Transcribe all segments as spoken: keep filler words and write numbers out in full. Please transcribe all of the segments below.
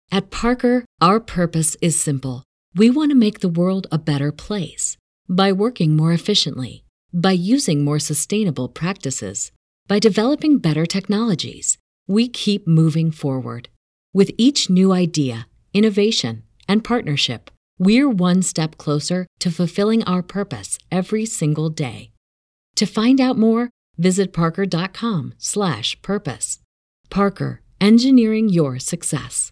At Parker, our purpose is simple. We want to make the world a better place by working more efficiently, by using more sustainable practices, by developing better technologies. We keep moving forward. With each new idea, innovation, and partnership, we're one step closer to fulfilling our purpose every single day. To find out more, visit parker.com slash purpose. Parker, engineering your success.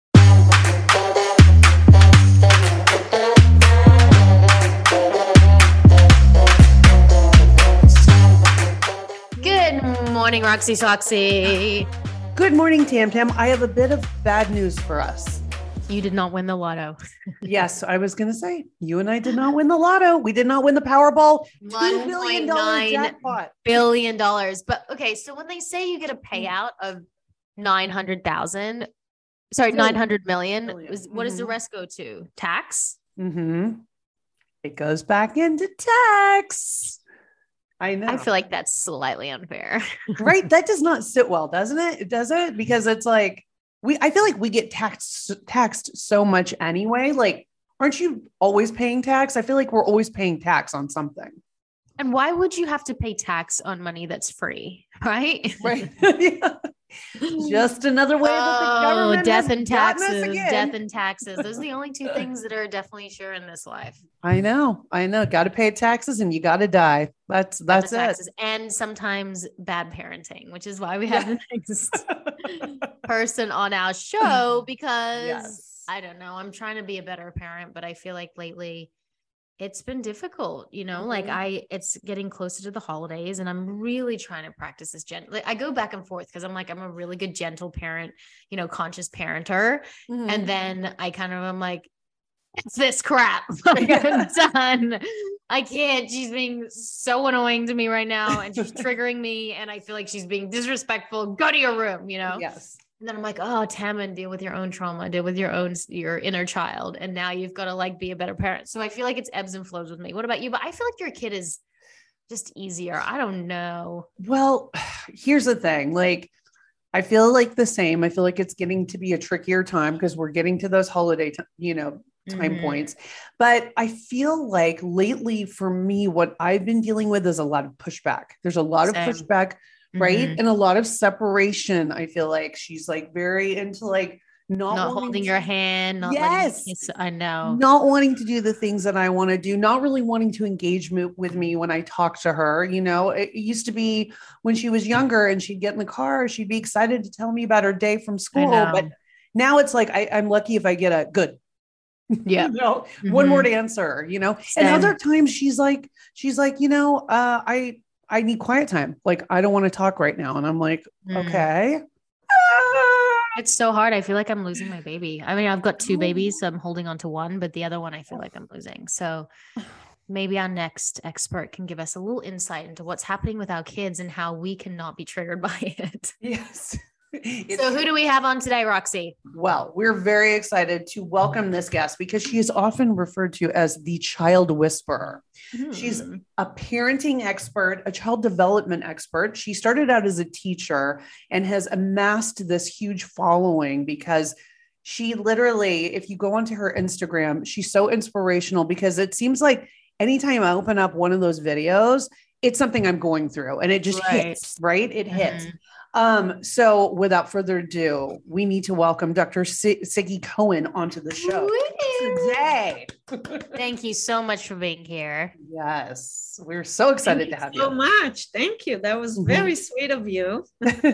Good morning, Roxy Soxy. Good morning, Tam Tam. I have a bit of bad news for us. You did not win the lotto. Yes, I was going to say, you and I did not win the lotto. We did not win the Powerball. one point nine billion dollars. But okay, so when they say you get a payout of nine hundred thousand, sorry, nine hundred million, is, what does the rest go to? Tax? Mm-hmm. It goes back into tax. I know. I feel like that's slightly unfair. Right? That does not sit well, doesn't it? It does it because it's like we. I feel like we get taxed taxed so much anyway. Like, aren't you always paying tax? I feel like we're always paying tax on something. And why would you have to pay tax on money that's free? Right? Right. Yeah. Just another way that the government oh, death has and gotten us taxes, again. death and taxes. Those are the only two things that are definitely sure in this life. I know, I know. Got to pay taxes and you got to die. That's that's it. Taxes and sometimes bad parenting, which is why we have yeah. the next person on our show because yes. I don't know. I'm trying to be a better parent, but I feel like lately it's been difficult, you know, mm-hmm. like I, it's getting closer to the holidays and I'm really trying to practice this gentle. Like I go back and forth because I'm like, I'm a really good, gentle parent, you know, conscious parenter. Mm-hmm. And then I kind of, I'm like, it's this crap. Like, I'm done. I can't. She's being so annoying to me right now and she's triggering me. And I feel like she's being disrespectful. Go to your room, you know? Yes. And then I'm like, oh, Tammin, deal with your own trauma, deal with your own, your inner child. And now you've got to like be a better parent. So I feel like it's ebbs and flows with me. What about you? But I feel like your kid is just easier. I don't know. Well, here's the thing. Like, I feel like the same. I feel like it's getting to be a trickier time because we're getting to those holiday, t- you know, time mm-hmm. points. But I feel like lately for me, what I've been dealing with is a lot of pushback. There's a lot Same. of pushback. Right. Mm-hmm. And a lot of separation. I feel like she's like very into like not, not holding to, your hand. Not yes. kiss, I know. Not wanting to do the things that I want to do. Not really wanting to engage me, with me when I talk to her. You know, it used to be when she was younger and she'd get in the car, she'd be excited to tell me about her day from school. But now it's like, I, I'm lucky if I get a good, yeah, you know, mm-hmm. one word answer, you know, Same. And other times she's like, she's like, you know, uh, I, I need quiet time. Like, I don't want to talk right now. And I'm like, mm. okay. It's so hard. I feel like I'm losing my baby. I mean, I've got two babies, so I'm holding on to one, but the other one, I feel like I'm losing. So maybe our next expert can give us a little insight into what's happening with our kids and how we cannot be triggered by it. Yes. So who do we have on today, Roxy? Well, we're very excited to welcome this guest because she is often referred to as the child whisperer. Hmm. She's a parenting expert, a child development expert. She started out as a teacher and has amassed this huge following because she literally, if you go onto her Instagram, she's so inspirational because it seems like anytime I open up one of those videos, it's something I'm going through and it just right. hits, right? It mm-hmm. hits. Um, so without further ado, we need to welcome Doctor S- Siggy Cohen onto the show today. Thank you so much for being here. Yes, we're so excited Thank to have you. So you. much. Thank you. That was very mm-hmm. sweet of you.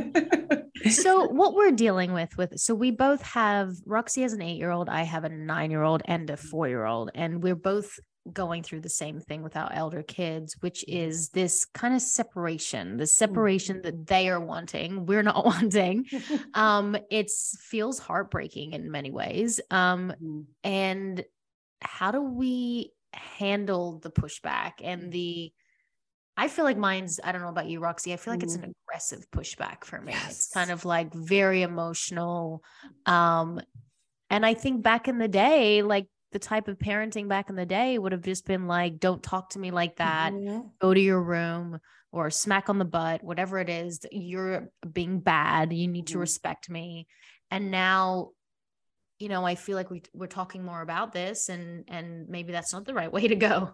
So what we're dealing with, with, so we both have, Roxy has an eight-year-old, I have a nine-year-old and a four-year-old, and we're both going through the same thing with our elder kids, which is this kind of separation, the separation that they are wanting, we're not wanting. Um, it's feels heartbreaking in many ways. Um, mm-hmm. And how do we handle the pushback and the, I feel like mine's, I don't know about you, Roxy, I feel like mm-hmm. it's an aggressive pushback for me. Yes. It's kind of like very emotional. Um, and I think back in the day, like, the type of parenting back in the day would have just been like, don't talk to me like that. Mm-hmm. Go to your room or smack on the butt, whatever it is, you're being bad. You need mm-hmm. to respect me. And now you know, I feel like we, we're talking more about this, and, and maybe that's not the right way to go.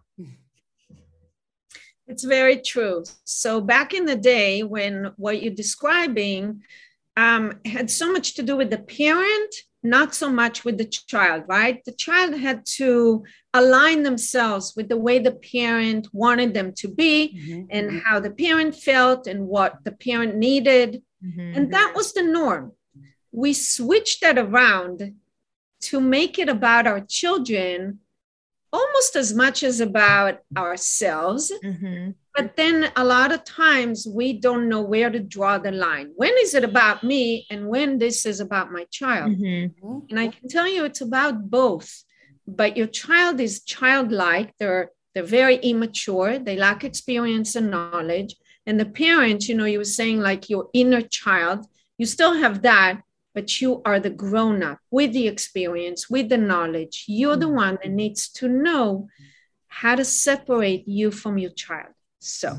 It's very true. So back in the day when what you're describing um, had so much to do with the parent, not so much with the child, right? The child had to align themselves with the way the parent wanted them to be, mm-hmm. and how the parent felt and what the parent needed. Mm-hmm. And that was the norm. We switched that around to make it about our children almost as much as about ourselves. Mm-hmm. But then a lot of times we don't know where to draw the line. When is it about me and when this is about my child? Mm-hmm. And I can tell you it's about both. But your child is childlike. They're, they're very immature. They lack experience and knowledge. And the parent, you know, you were saying like your inner child, you still have that, but you are the grown-up with the experience, with the knowledge. You're the one that needs to know how to separate you from your child. So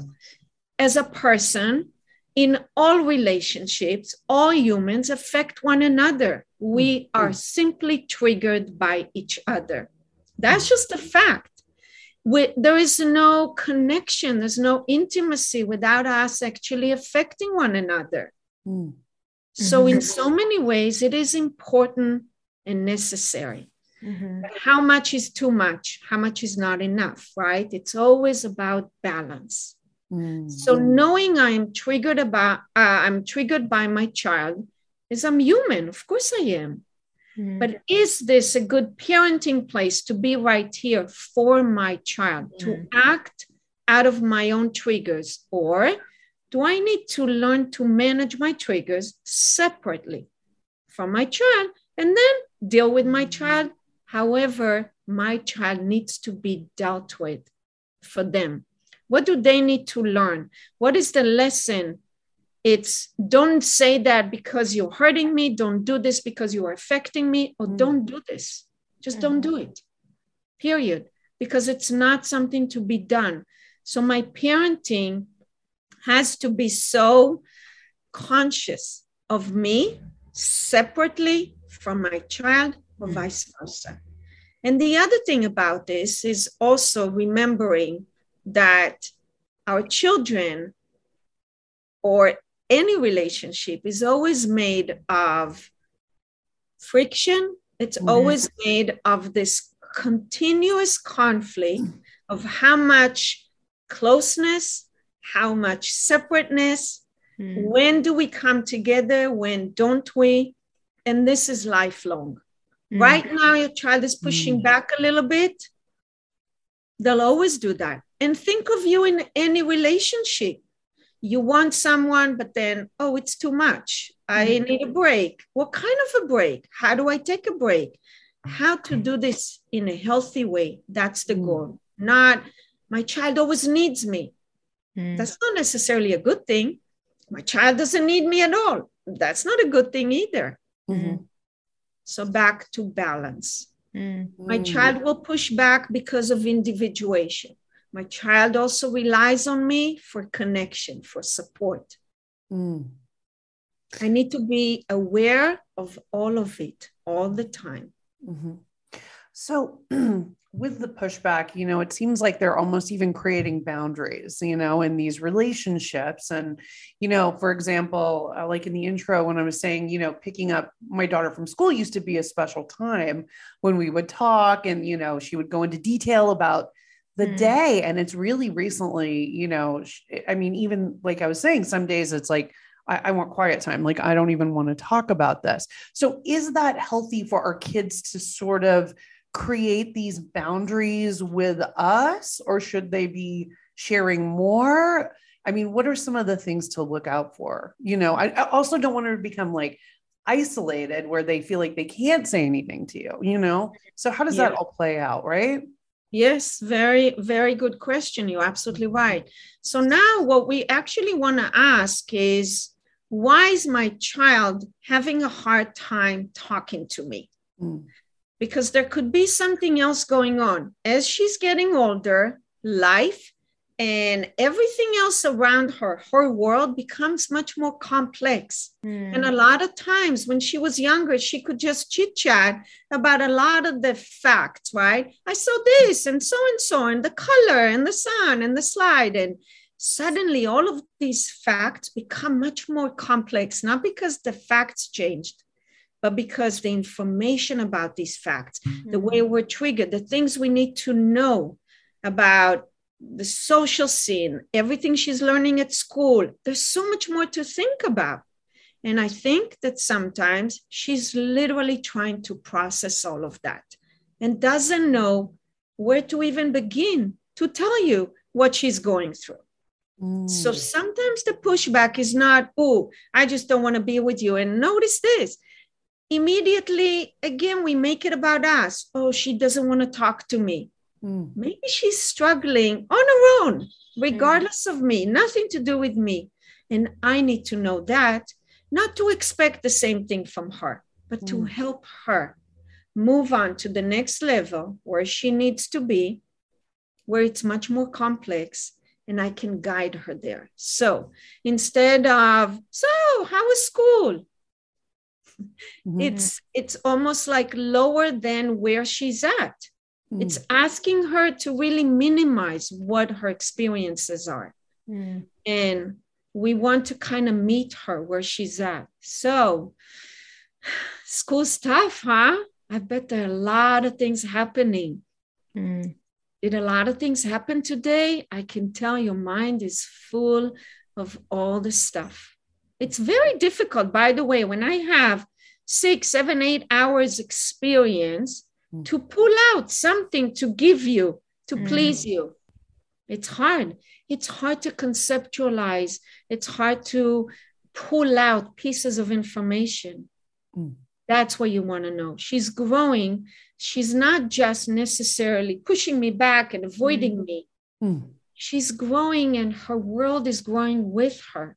as a person, in all relationships, all humans affect one another. We are simply triggered by each other. That's just a fact. We, there is no connection, there's no intimacy without us actually affecting one another. Mm. So in so many ways, it is important and necessary. Mm-hmm. But how much is too much? How much is not enough, right? It's always about balance. Mm-hmm. So knowing I am triggered about, uh, I'm triggered by my child, is I'm human. Of course I am. Mm-hmm. But is this a good parenting place to be right here for my child, mm-hmm. to act out of my own triggers? Or do I need to learn to manage my triggers separately from my child and then deal with my child however my child needs to be dealt with for them? What do they need to learn? What is the lesson? It's don't say that because you're hurting me. Don't do this because you are affecting me, or mm. don't do this. Just mm. don't do it, period. Because it's not something to be done. So my parenting has to be so conscious of me separately from my child, or mm. vice versa. And the other thing about this is also remembering that our children or any relationship is always made of friction. It's mm-hmm. always made of this continuous conflict of how much closeness, how much separateness, mm. when do we come together, when don't we? And this is lifelong. Mm. Right now, your child is pushing mm. back a little bit. They'll always do that. And think of you in any relationship. You want someone, but then, oh, it's too much. I mm. need a break. What kind of a break? How do I take a break? How to do this in a healthy way. That's the mm. goal. Not, my child always needs me. Mm. That's not necessarily a good thing. My child doesn't need me at all. That's not a good thing either. Mm-hmm. So back to balance. Mm. My child will push back because of individuation. My child also relies on me for connection, for support. Mm. I need to be aware of all of it all the time. Mm-hmm. So with the pushback, you know, it seems like they're almost even creating boundaries, you know, in these relationships. And, you know, for example, uh, like in the intro, when I was saying, you know, picking up my daughter from school used to be a special time when we would talk and, you know, she would go into detail about the mm. day. And it's really recently, you know, I mean, even like I was saying, some days it's like, I, I want quiet time. Like, I don't even want to talk about this. So is that healthy for our kids to sort of create these boundaries with us, or should they be sharing more? I mean, what are some of the things to look out for? You know, I, I also don't want her to become like isolated where they feel like they can't say anything to you, you know? So how does yeah. that all play out, right? Yes, very, very good question. You're absolutely right. So now what we actually want to ask is, why is my child having a hard time talking to me? Mm. Because there could be something else going on. As she's getting older, life and everything else around her, her world becomes much more complex. Mm. And a lot of times when she was younger, she could just chit chat about a lot of the facts, right? I saw this and so and so, and the color and the sun and the slide. And suddenly all of these facts become much more complex, not because the facts changed, but because the information about these facts, mm. the way we're triggered, the things we need to know about the social scene, everything she's learning at school. There's so much more to think about. And I think that sometimes she's literally trying to process all of that and doesn't know where to even begin to tell you what she's going through. Mm. So sometimes the pushback is not, oh, I just don't want to be with you. And notice this. Immediately, again, we make it about us. Oh, she doesn't want to talk to me. Maybe she's struggling on her own, regardless mm. of me, nothing to do with me. And I need to know that, not to expect the same thing from her, but mm. to help her move on to the next level where she needs to be, where it's much more complex, and I can guide her there. So instead of, so how was school? Mm-hmm. It's, it's almost like lower than where she's at. It's asking her to really minimize what her experiences are. Mm. And we want to kind of meet her where she's at. So school stuff, huh? I bet there are a lot of things happening. Mm. Did a lot of things happen today? I can tell your mind is full of all the stuff. It's very difficult, by the way, when I have six, seven, eight hours experience to pull out something to give you, to mm. please you. It's hard. It's hard to conceptualize. It's hard to pull out pieces of information. Mm. That's what you want to know. She's growing. She's not just necessarily pushing me back and avoiding mm. me. Mm. She's growing and her world is growing with her.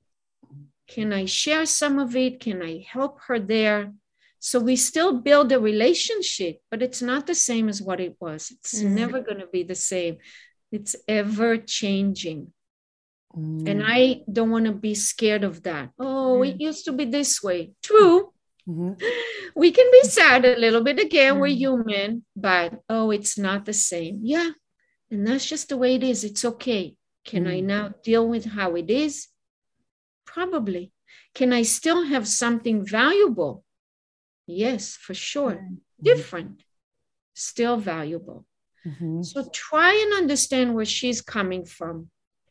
Can I share some of it? Can I help her there? So we still build a relationship, but it's not the same as what it was. It's mm. never going to be the same. It's ever changing. Mm. And I don't want to be scared of that. Oh, mm. it used to be this way. True. Mm-hmm. We can be sad a little bit again. Mm. We're human, but oh, it's not the same. Yeah. And that's just the way it is. It's okay. Can mm. I now deal with how it is? Probably. Can I still have something valuable? Yes, for sure. Mm-hmm. Different, still valuable. Mm-hmm. So try and understand where she's coming from.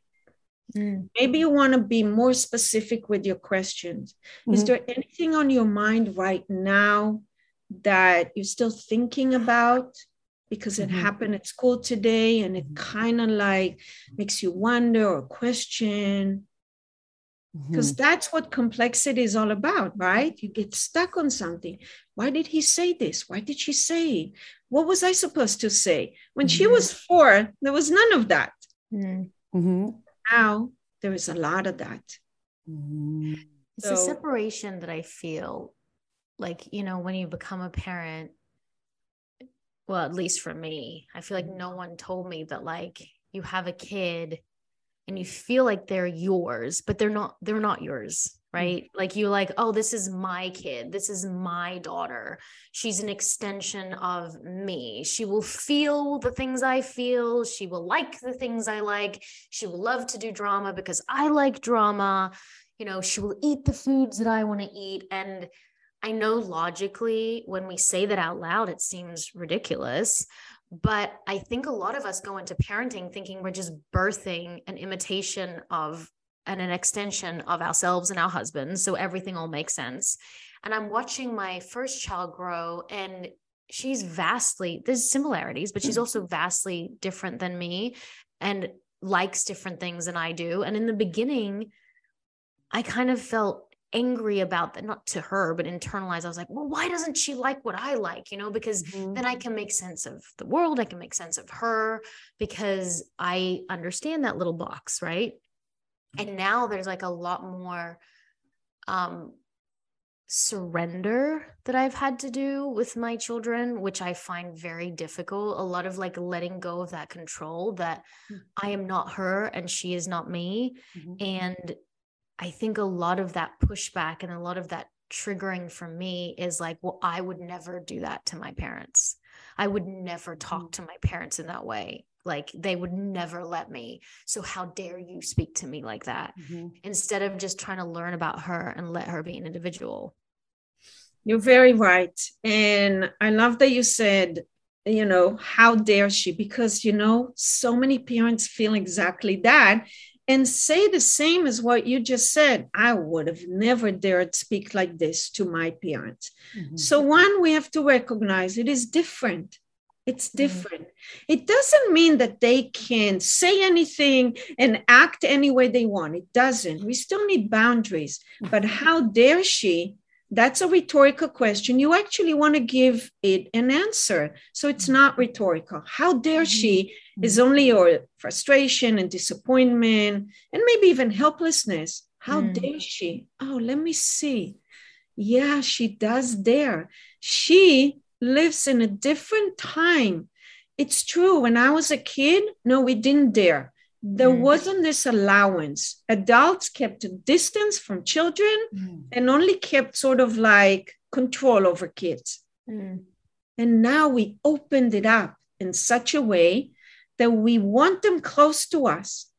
Mm. Maybe you want to be more specific with your questions. Mm-hmm. Is there anything on your mind right now that you're still thinking about because it mm-hmm. happened at school today and it kind of like makes you wonder or question? Because mm-hmm. that's what complexity is all about, right? You get stuck on something. Why did he say this? Why did she say it? What was I supposed to say? When mm-hmm. she was four, there was none of that. Mm-hmm. Now, there is a lot of that. Mm-hmm. It's so, a separation that I feel like, you know, when you become a parent, well, at least for me, I feel like no one told me that, like, you have a kid and you feel like they're yours, but they're not, they're not yours, right? Mm-hmm. Like you like, oh, this is my kid. This is my daughter. She's an extension of me. She will feel the things I feel. She will like the things I like. She will love to do drama because I like drama. You know, she will eat the foods that I want to eat. And I know logically when we say that out loud, it seems ridiculous. But I think a lot of us go into parenting thinking we're just birthing an imitation of and an extension of ourselves and our husbands. So everything all makes sense. And I'm watching my first child grow, and she's vastly, there's similarities, but she's also vastly different than me and likes different things than I do. And in the beginning, I kind of felt angry about that, not to her, but internalized. I was like, well, why doesn't she like what I like? You know, because mm-hmm. then I can make sense of the world. I can make sense of her because I understand that little box. Right. And now there's like a lot more um, surrender that I've had to do with my children, which I find very difficult. A lot of like letting go of that control that mm-hmm. I am not her and she is not me. Mm-hmm. And I think a lot of that pushback and a lot of that triggering for me is like, well, I would never do that to my parents. I would never talk mm-hmm. to my parents in that way. Like they would never let me. So how dare you speak to me like that? Mm-hmm. Instead of just trying to learn about her and let her be an individual. You're very right. And I love that you said, you know, how dare she? Because, you know, so many parents feel exactly that and say the same as what you just said. I would have never dared speak like this to my parents. Mm-hmm. So one, we have to recognize it is different. It's different. Mm-hmm. It doesn't mean that they can say anything and act any way they want. It doesn't. We still need boundaries. But how dare she? That's a rhetorical question. You actually want to give it an answer. So it's not rhetorical. How dare she is only your frustration and disappointment and maybe even helplessness. How mm. dare she? Oh, let me see. Yeah, she does dare. She lives in a different time. It's true. When I was a kid, no, we didn't dare. There mm. wasn't this allowance. Adults kept a distance from children mm. and only kept sort of like control over kids. Mm. And now we opened it up in such a way that we want them close to us.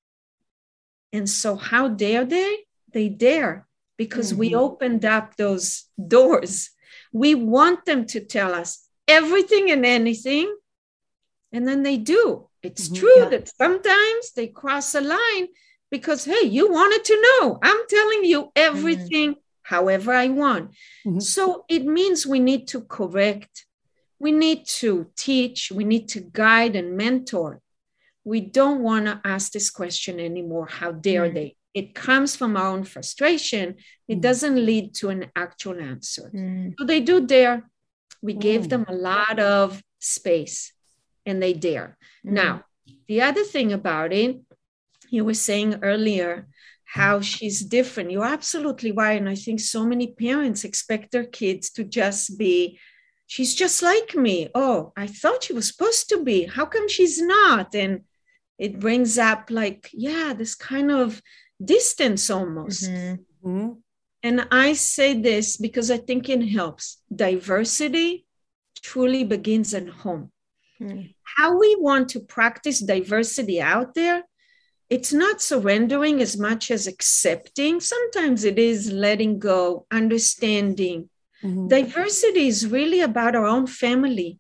And so how dare they? They dare because mm-hmm. we opened up those doors. We want them to tell us everything and anything. And then they do. It's mm-hmm, true yeah. that sometimes they cross a line because, hey, you wanted to know. I'm telling you everything mm-hmm. however I want. Mm-hmm. So it means we need to correct. We need to teach. We need to guide and mentor. We don't want to ask this question anymore. How dare mm-hmm. they? It comes from our own frustration. It mm-hmm. doesn't lead to an actual answer. Mm-hmm. So they do dare. We mm-hmm. gave them a lot of space. And they dare. Mm. Now, the other thing about it, you were saying earlier how she's different. You're absolutely right. And I think so many parents expect their kids to just be, she's just like me. Oh, I thought she was supposed to be. How come she's not? And it brings up like, yeah, this kind of distance almost. Mm-hmm. Mm-hmm. And I say this because I think it helps. Diversity truly begins at home. How we want to practice diversity out there, it's not surrendering as much as accepting. Sometimes it is letting go, understanding. Mm-hmm. Diversity is really about our own family.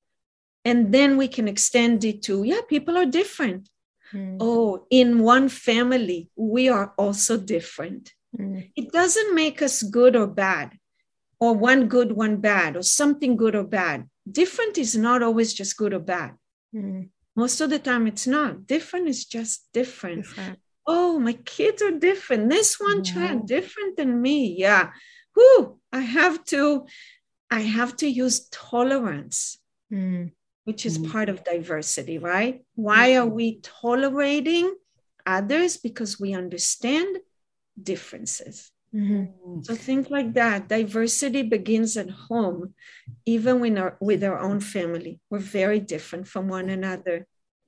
And then we can extend it to, yeah, people are different. Mm-hmm. Oh, in one family, we are also different. Mm-hmm. It doesn't make us good or bad, or one good, one bad, or something good or bad. Different is not always just good or bad. Mm. Most of the time it's not. Different is just different. different. Oh, my kids are different. This one yeah. child different than me. Yeah. Whew, I have to, I have to use tolerance, mm. which is mm. part of diversity, right? Why mm. are we tolerating others? Because we understand differences. Mm-hmm. So think like that. Diversity begins at home, even when our, with our own family. We're very different from one another.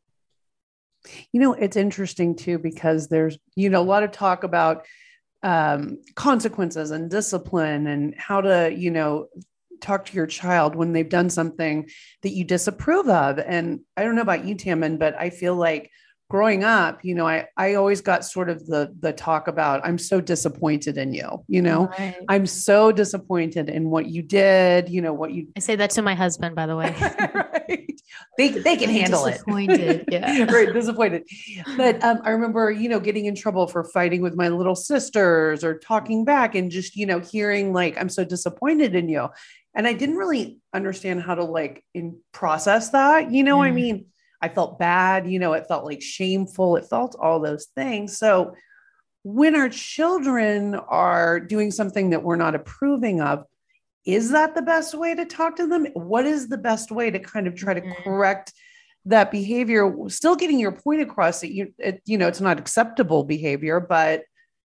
You know, it's interesting too, because there's, you know, a lot of talk about um, consequences and discipline and how to, you know, talk to your child when they've done something that you disapprove of. And I don't know about you, Tammin, but I feel like growing up, you know, I, I always got sort of the, the talk about, I'm so disappointed in you, you know, right. I'm so disappointed in what you did, you know, what you, I say that to my husband, by the way. Right. They, they can I'm handle disappointed. it. Yeah. Right. Disappointed. But um, I remember, you know, getting in trouble for fighting with my little sisters or talking back and just, you know, hearing like, I'm so disappointed in you. And I didn't really understand how to like in process that, you know, mm. I mean, I felt bad, you know, it felt like shameful. It felt all those things. So when our children are doing something that we're not approving of, is that the best way to talk to them? What is the best way to kind of try to correct that behavior? Still getting your point across that you, it, you know, it's not acceptable behavior, but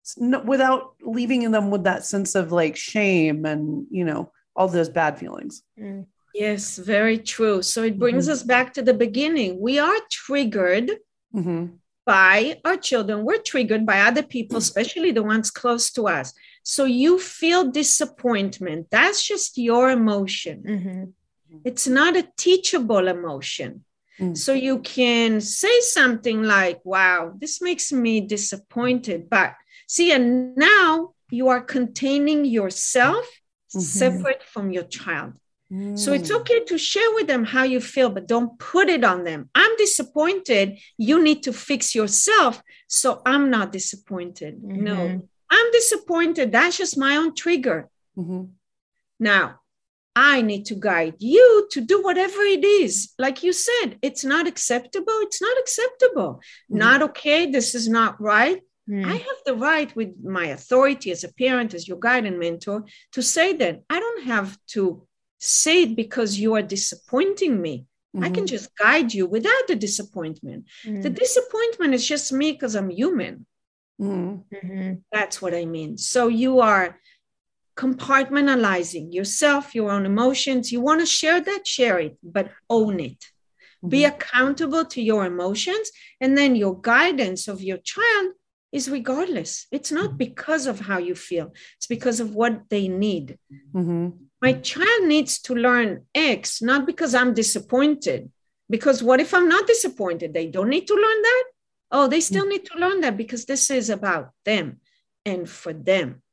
without leaving them with that sense of like shame and, you know, all those bad feelings. Mm. Yes, very true. So it brings Mm-hmm. us back to the beginning. We are triggered Mm-hmm. by our children. We're triggered by other people, especially the ones close to us. So you feel disappointment. That's just your emotion. Mm-hmm. It's not a teachable emotion. Mm. So you can say something like, wow, this makes me disappointed. But see, and now you are containing yourself Mm-hmm. separate from your child. Mm. So it's okay to share with them how you feel, but don't put it on them. I'm disappointed. You need to fix yourself. So I'm not disappointed. Mm-hmm. No, I'm disappointed. That's just my own trigger. Mm-hmm. Now, I need to guide you to do whatever it is. Like you said, it's not acceptable. It's not acceptable. Mm-hmm. Not okay. This is not right. Mm. I have the right with my authority as a parent, as your guide and mentor, to say that. I don't have to say it because you are disappointing me. Mm-hmm. I can just guide you without the disappointment. Mm. The disappointment is just me because I'm human. Mm-hmm. Mm-hmm. That's what I mean. So you are compartmentalizing yourself, your own emotions. You want to share that, share it, but own it. Mm-hmm. Be accountable to your emotions. And then your guidance of your child is regardless. It's not because of how you feel. It's because of what they need. Mm-hmm. My child needs to learn X, not because I'm disappointed. Because what if I'm not disappointed? They don't need to learn that? Oh, they still need to learn that because this is about them and for them.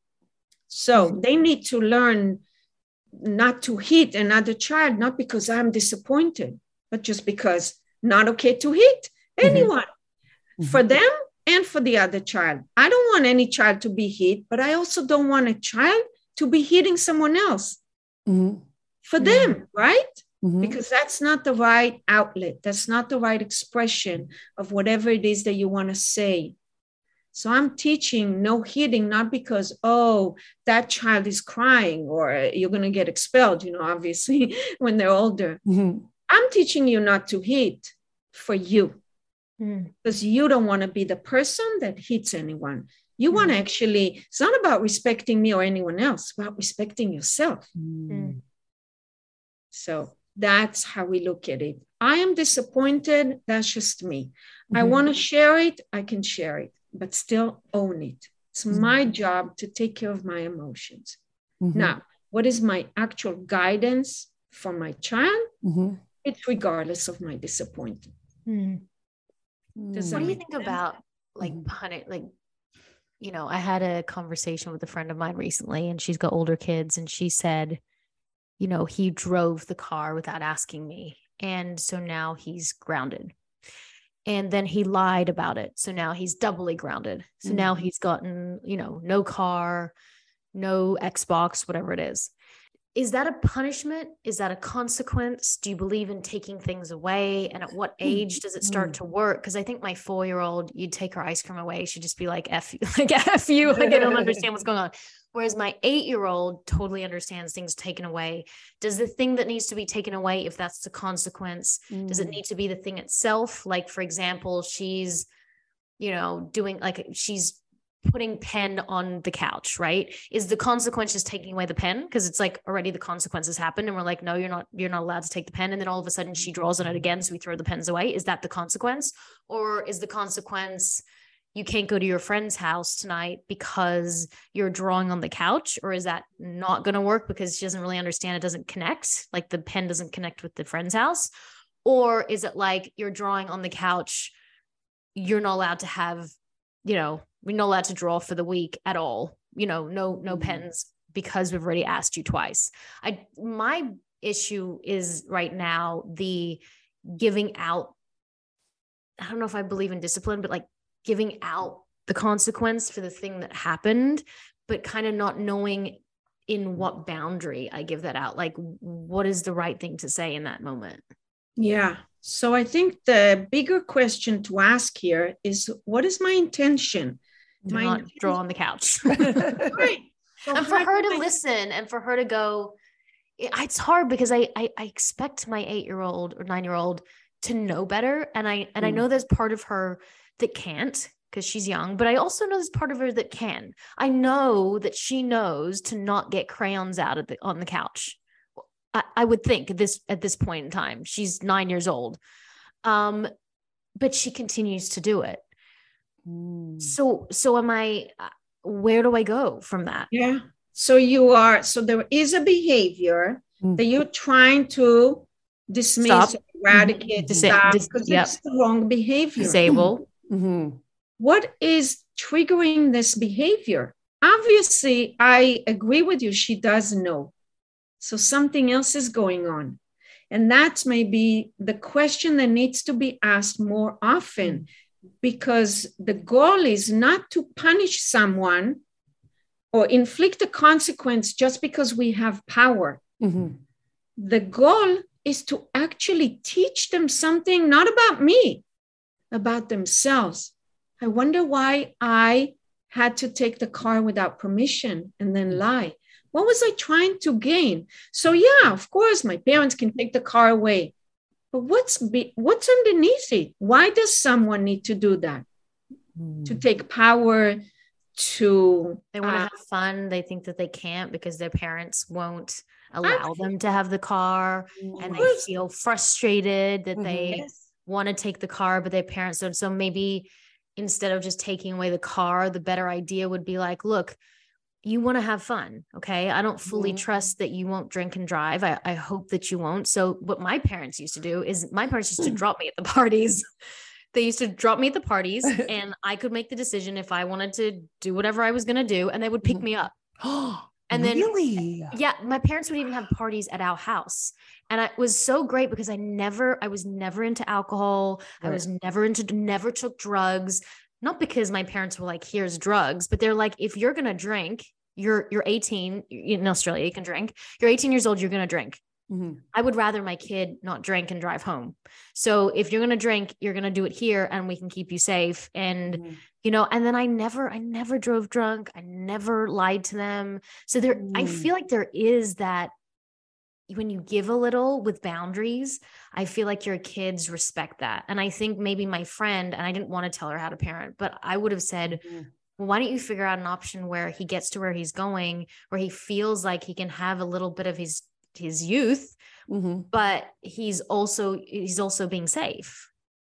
So they need to learn not to hit another child, not because I'm disappointed, but just because not okay to hit anyone. Mm-hmm. For them and for the other child. I don't want any child to be hit, but I also don't want a child to be hitting someone else. Mm-hmm. For mm-hmm. them, right? Mm-hmm. Because that's not the right outlet. That's not the right expression of whatever it is that you want to say. So I'm teaching no hitting, not because, oh, that child is crying or you're going to get expelled, you know, obviously, when they're older. Mm-hmm. I'm teaching you not to hit for you. Mm. Because you don't want to be the person that hits anyone. You mm. want to actually, it's not about respecting me or anyone else, it's about respecting yourself. Mm. So that's how we look at it. I am disappointed. That's just me. Mm-hmm. I want to share it. I can share it, but still own it. It's mm-hmm. my job to take care of my emotions. Mm-hmm. Now, what is my actual guidance for my child? Mm-hmm. It's regardless of my disappointment. Mm. Does what do you make think sense? about like Mhm. punish like you know I had a conversation with a friend of mine recently and she's got older kids and she said, you know, he drove the car without asking me and so now he's grounded and then he lied about it, so now he's doubly grounded, so Mhm. now he's gotten, you know, no car, no Xbox, whatever it is. Is that a punishment? Is that a consequence? Do you believe in taking things away? And at what age does it start to work? Because I think my four-year-old, you'd take her ice cream away, she'd just be like, F you, like F you, like I don't understand what's going on. Whereas my eight-year-old totally understands things taken away. Does the thing that needs to be taken away, if that's the consequence, Mm. does it need to be the thing itself? Like, for example, she's, you know, doing like she's putting pen on the couch, right? Is the consequence just taking away the pen? Because it's like already the consequences happened and we're like, no, you're not, you're not allowed to take the pen. And then all of a sudden she draws on it again. So we throw the pens away. Is that the consequence? Or is the consequence, you can't go to your friend's house tonight because you're drawing on the couch? Or is that not going to work because she doesn't really understand, it doesn't connect, like the pen doesn't connect with the friend's house? Or is it like you're drawing on the couch, you're not allowed to have, you know, we're not allowed to draw for the week at all, you know, no, no Mm. pens because we've already asked you twice. I, my issue is right now, the giving out, I don't know if I believe in discipline, but like giving out the consequence for the thing that happened, but kind of not knowing in what boundary I give that out. Like, what is the right thing to say in that moment? Yeah. So I think the bigger question to ask here is, what is my intention? Do My not intention- draw on the couch. Right. So And for her to my- listen and for her to go, it- it's hard because I, I, I expect my eight-year-old or nine-year-old to know better. And I, and I Mm. know there's part of her that can't, because she's young, but I also know there's part of her that can. I know that she knows to not get crayons out of the on the couch. I, I would think at this at this point in time. She's nine years old. Um, but she continues to do it. Mm. So so am I, where do I go from that? Yeah. So you are, so there is a behavior mm. that you're trying to dismiss, stop. eradicate, mm-hmm. stop, Dis- because yep. it's the wrong behavior. Disable. Mm-hmm. What is triggering this behavior? Obviously, I agree with you. She does know. So something else is going on. And that's maybe the question that needs to be asked more often, because the goal is not to punish someone or inflict a consequence just because we have power. Mm-hmm. The goal is to actually teach them something, not about me, about themselves. I wonder why I had to take the car without permission and then lie. What was I trying to gain? So yeah, of course, my parents can take the car away. But what's be, what's underneath it? Why does someone need to do that? Mm. To take power, to... They want to uh, have fun. They think that they can't because their parents won't allow I, them to have the car. And they feel frustrated that mm-hmm. they yes. want to take the car, but their parents don't. So maybe instead of just taking away the car, the better idea would be like, look, you want to have fun. Okay. I don't fully mm-hmm. trust that you won't drink and drive. I, I hope that you won't. So what my parents used to do is my parents used to drop me at the parties. They used to drop me at the parties and I could make the decision if I wanted to do whatever I was going to do, and they would pick me up. And then, really? Yeah, my parents would even have parties at our house. And it was so great because I never, I was never into alcohol. Right. I was never into, never took drugs. Not because my parents were like, here's drugs, but they're like, if you're going to drink, you're, you're eighteen in Australia, you can drink. You're eighteen years old, you're going to drink. Mm-hmm. I would rather my kid not drink and drive home. So if you're going to drink, you're going to do it here and we can keep you safe. And, mm-hmm. you know, and then I never, I never drove drunk. I never lied to them. So there, mm-hmm. I feel like there is that when you give a little with boundaries, I feel like your kids respect that. And I think maybe my friend, and I didn't want to tell her how to parent, but I would have said, mm-hmm. well, why don't you figure out an option where he gets to where he's going, where he feels like he can have a little bit of his his youth, mm-hmm. but he's also, he's also being safe.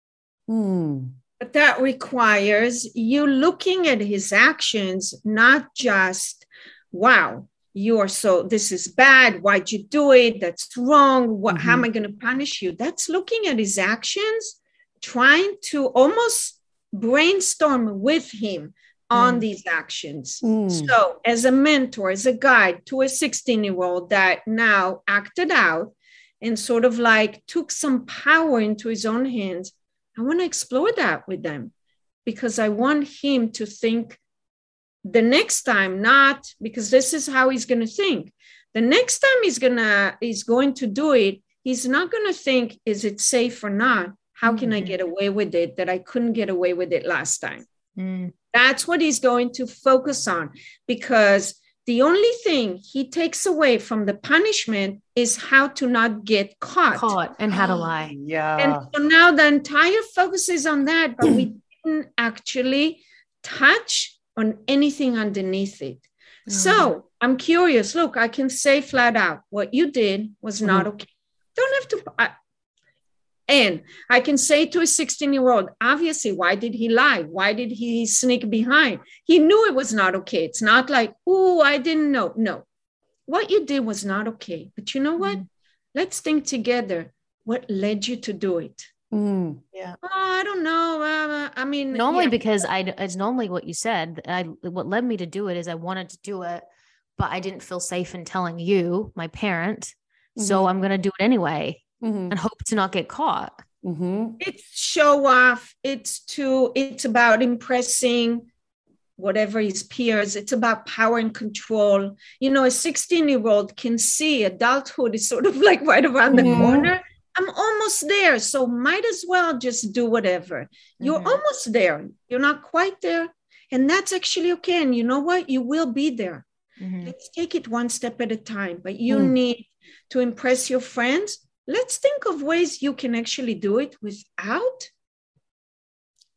Mm. But that requires you looking at his actions, not just, wow, you are so, this is bad. Why'd you do it? That's wrong. What, mm-hmm. how am I going to punish you? That's looking at his actions, trying to almost brainstorm with him on mm. these actions. Mm. So as a mentor, as a guide to a sixteen year old that now acted out and sort of like took some power into his own hands, I want to explore that with them, because I want him to think the next time, not because this is how he's going to think. The next time he's gonna he's going to do it, he's not going to think, is it safe or not? How can mm. I get away with it that I couldn't get away with it last time? Mm. That's what he's going to focus on, because the only thing he takes away from the punishment is how to not get caught. Caught and how to lie. Yeah. And so now the entire focus is on that, but we didn't actually touch on anything underneath it. Mm. So I'm curious. Look, I can say flat out, what you did was not mm. okay. Don't have to... I, And I can say to a sixteen year old, obviously, why did he lie? Why did he sneak behind? He knew it was not okay. It's not like, oh, I didn't know. No, what you did was not okay. But you know what? Mm. Let's think together. What led you to do it? Mm. Yeah. Oh, I don't know. Uh, I mean, normally yeah. because I, it's normally what you said. I, what led me to do it is I wanted to do it, but I didn't feel safe in telling you, my parent. Mm-hmm. So I'm going to do it anyway. Mm-hmm. And hope to not get caught. Mm-hmm. It's show off. It's to, it's about impressing whatever his peers. It's about power and control. You know, a sixteen year old can see adulthood is sort of like right around the mm-hmm. corner. I'm almost there. So might as well just do whatever. Mm-hmm. You're almost there. You're not quite there. And that's actually okay. And you know what? You will be there. Mm-hmm. Let's take it one step at a time. But you mm-hmm. need to impress your friends. Let's think of ways you can actually do it without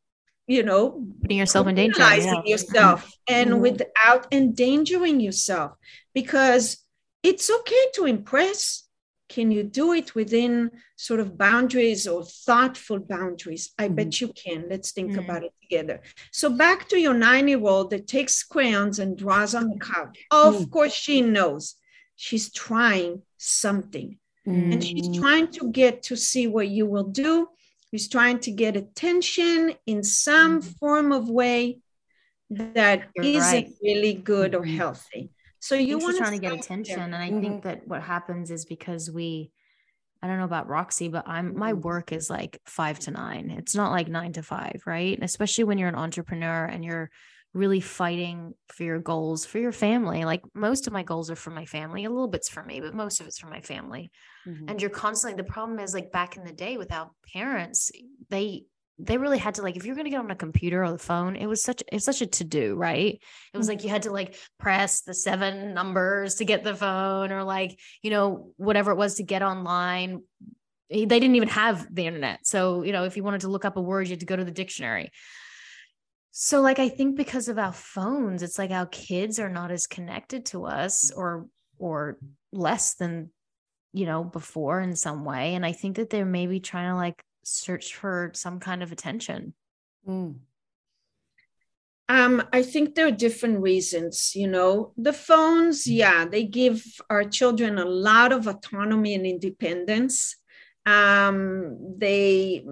you know, putting yourself in danger, penalizing yeah. yourself and Mhm. without endangering yourself, because it's okay to impress. Can you do it within sort of boundaries or thoughtful boundaries? I Mhm. bet you can. Let's think Mhm. about it together. So back to your nine-year-old that takes crayons and draws on the couch. Of Mm. course, she knows she's trying something. And she's Mm. trying to get to see what you will do. She's trying to get attention in some Mhm. form of way that You're isn't right. really good or Mhm. healthy. So I you think she's want trying to get attention. And I Mhm. think that what happens is because we, I don't know about Roxy, but I'm my work is like five to nine. It's not like nine to five, right? And especially when you're an entrepreneur and you're really fighting for your goals, for your family. Like most of my goals are for my family, a little bit's for me, but most of it's for my family. Mhm. And you're constantly, the problem is like back in the day without parents, they they really had to, like, if you're going to get on a computer or the phone, it was such it's such a to-do, right? It was like you had to like press the seven numbers to get the phone, or like, you know, whatever it was to get online. They didn't even have the internet. So, you know, if you wanted to look up a word, you had to go to the dictionary. So like, I think because of our phones, it's like our kids are not as connected to us, or or less than, you know, before in some way. And I think that they're maybe trying to like search for some kind of attention. Mm. Um, I think there are different reasons, you know. The phones, yeah, they give our children a lot of autonomy and independence. Um, they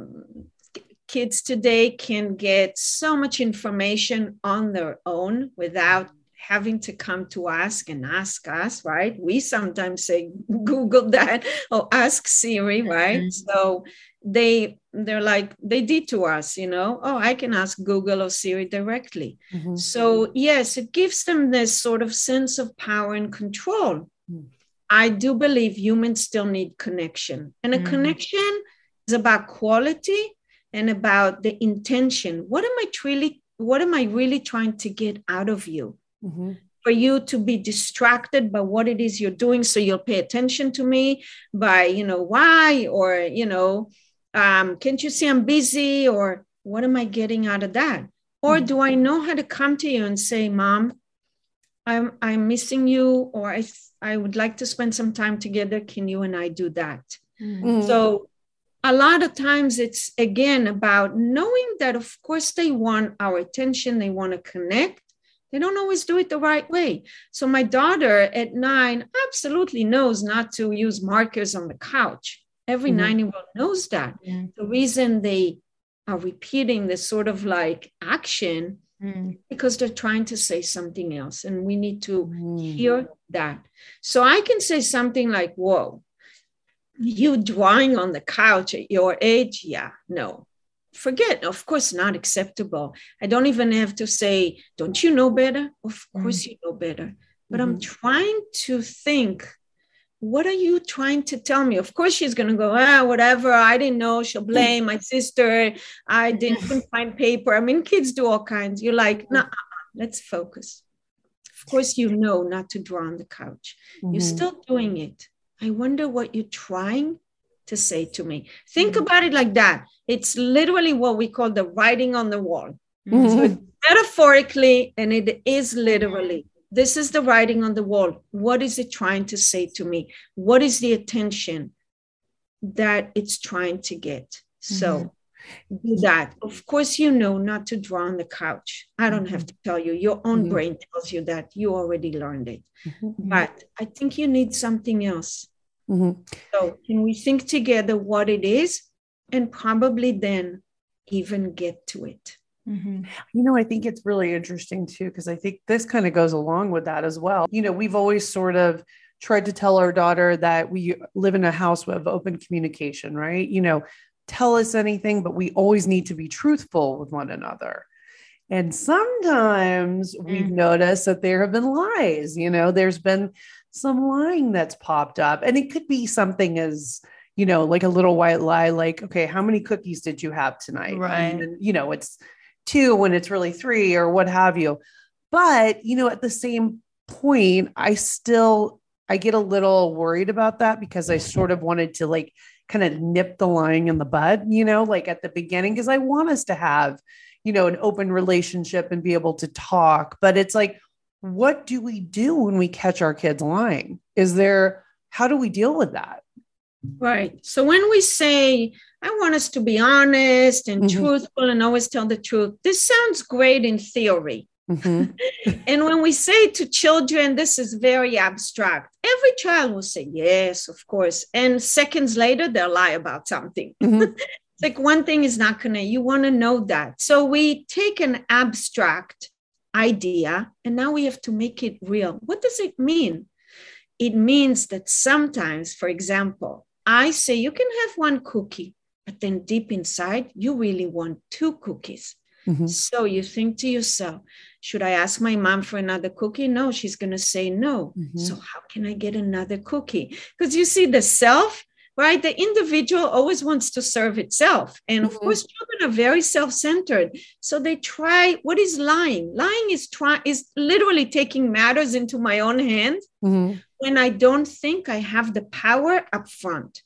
kids today can get so much information on their own without having to come to ask and ask us, right? We sometimes say Google that or ask Siri, right? Mhm. So they they're like they did to us, you know. Oh, I can ask Google or Siri directly. Mhm. So yes, it gives them this sort of sense of power and control. Mm. I do believe humans still need connection, and a Mhm. connection is about quality and about the intention. What am I truly what am I really trying to get out of you? Mhm. For you to be distracted by what it is you're doing, so you'll pay attention to me by, you know, why, or, you know, um, can't you see I'm busy, or what am I getting out of that? Or do I know how to come to you and say, Mom, I'm I'm missing you, or I I would like to spend some time together. Can you and I do that? Mhm. So a lot of times it's again about knowing that of course they want our attention, they want to connect. They don't always do it the right way. So my daughter at nine absolutely knows not to use markers on the couch. Every Mhm. nine-year-old knows that. Mhm. The reason they are repeating this sort of like action Mhm. because they're trying to say something else, and we need to Mm. hear that. So I can say something like, whoa, you drawing on the couch at your age? Yeah, no. Forget, of course, not acceptable. I don't even have to say, don't you know better? Of course you know better. But I'm Mhm. trying to think, what are you trying to tell me? Of course she's going to go, ah, whatever. I didn't know. She'll blame my sister. I didn't couldn't find paper. I mean, kids do all kinds. You're like, no, nah, let's focus. Of course, you know not to draw on the couch. You're Mhm. still doing it. I wonder what you're trying to say to me. Think Mhm. about it like that. It's literally what we call the writing on the wall. Mhm. So it's metaphorically, and it is literally. This is the writing on the wall. What is it trying to say to me? What is the attention that it's trying to get? So do that. Of course, you know not to draw on the couch. I don't have to tell you. Your own Mhm. brain tells you that. You already learned it. Mhm. But I think you need something else. Mhm. So can we think together what it is, and probably then even get to it? Mhm. You know, I think it's really interesting too, because I think this kind of goes along with that as well. You know, we've always sort of tried to tell our daughter that we live in a house with open communication, right? You know, tell us anything, but we always need to be truthful with one another. And sometimes we've Mm. noticed that there have been lies, you know, there's been some lying that's popped up, and it could be something as, you know, like a little white lie, like, okay, how many cookies did you have tonight? Right. And then, you know, it's two when it's really three or what have you. But, you know, at the same point, I still, I get a little worried about that because I sort of wanted to like kind of nip the lying in the bud, you know, like at the beginning, because I want us to have, you know, an open relationship and be able to talk. But it's like, what do we do when we catch our kids lying? Is there, how do we deal with that? Right. So when we say, I want us to be honest and mm-hmm. truthful and always tell the truth, this sounds great in theory. Mm-hmm. And when we say to children, this is very abstract, every child will say, yes, of course. And seconds later, they'll lie about something. Mm-hmm. It's like one thing is not going to, you want to know that. So we take an abstract idea and now we have to make it real. What does it mean? It means that sometimes, for example, I say you can have one cookie, but then deep inside, you really want two cookies. Mm-hmm. So you think to yourself, should I ask my mom for another cookie? No, she's going to say no. Mm-hmm. So how can I get another cookie? Because you see the self, right? The individual always wants to serve itself. And of mm-hmm. course, children are very self-centered. So they try, what is lying? Lying is try, is literally taking matters into my own hands mm-hmm. when I don't think I have the power up front.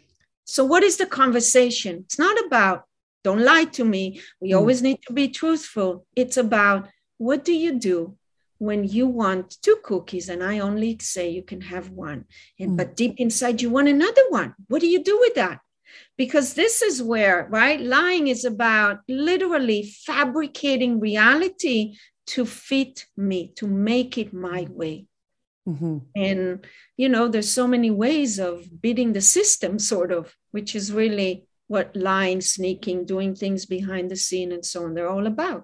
So what is the conversation? It's not about, don't lie to me. We mm-hmm. always need to be truthful. It's about, what do you do when you want two cookies and I only say you can have one, and mm. but deep inside you want another one? What do you do with that? Because this is where, right, lying is about literally fabricating reality to fit me, to make it my way. Mm-hmm. And, you know, there's so many ways of beating the system, sort of, which is really what lying, sneaking, doing things behind the scene and so on, they're all about.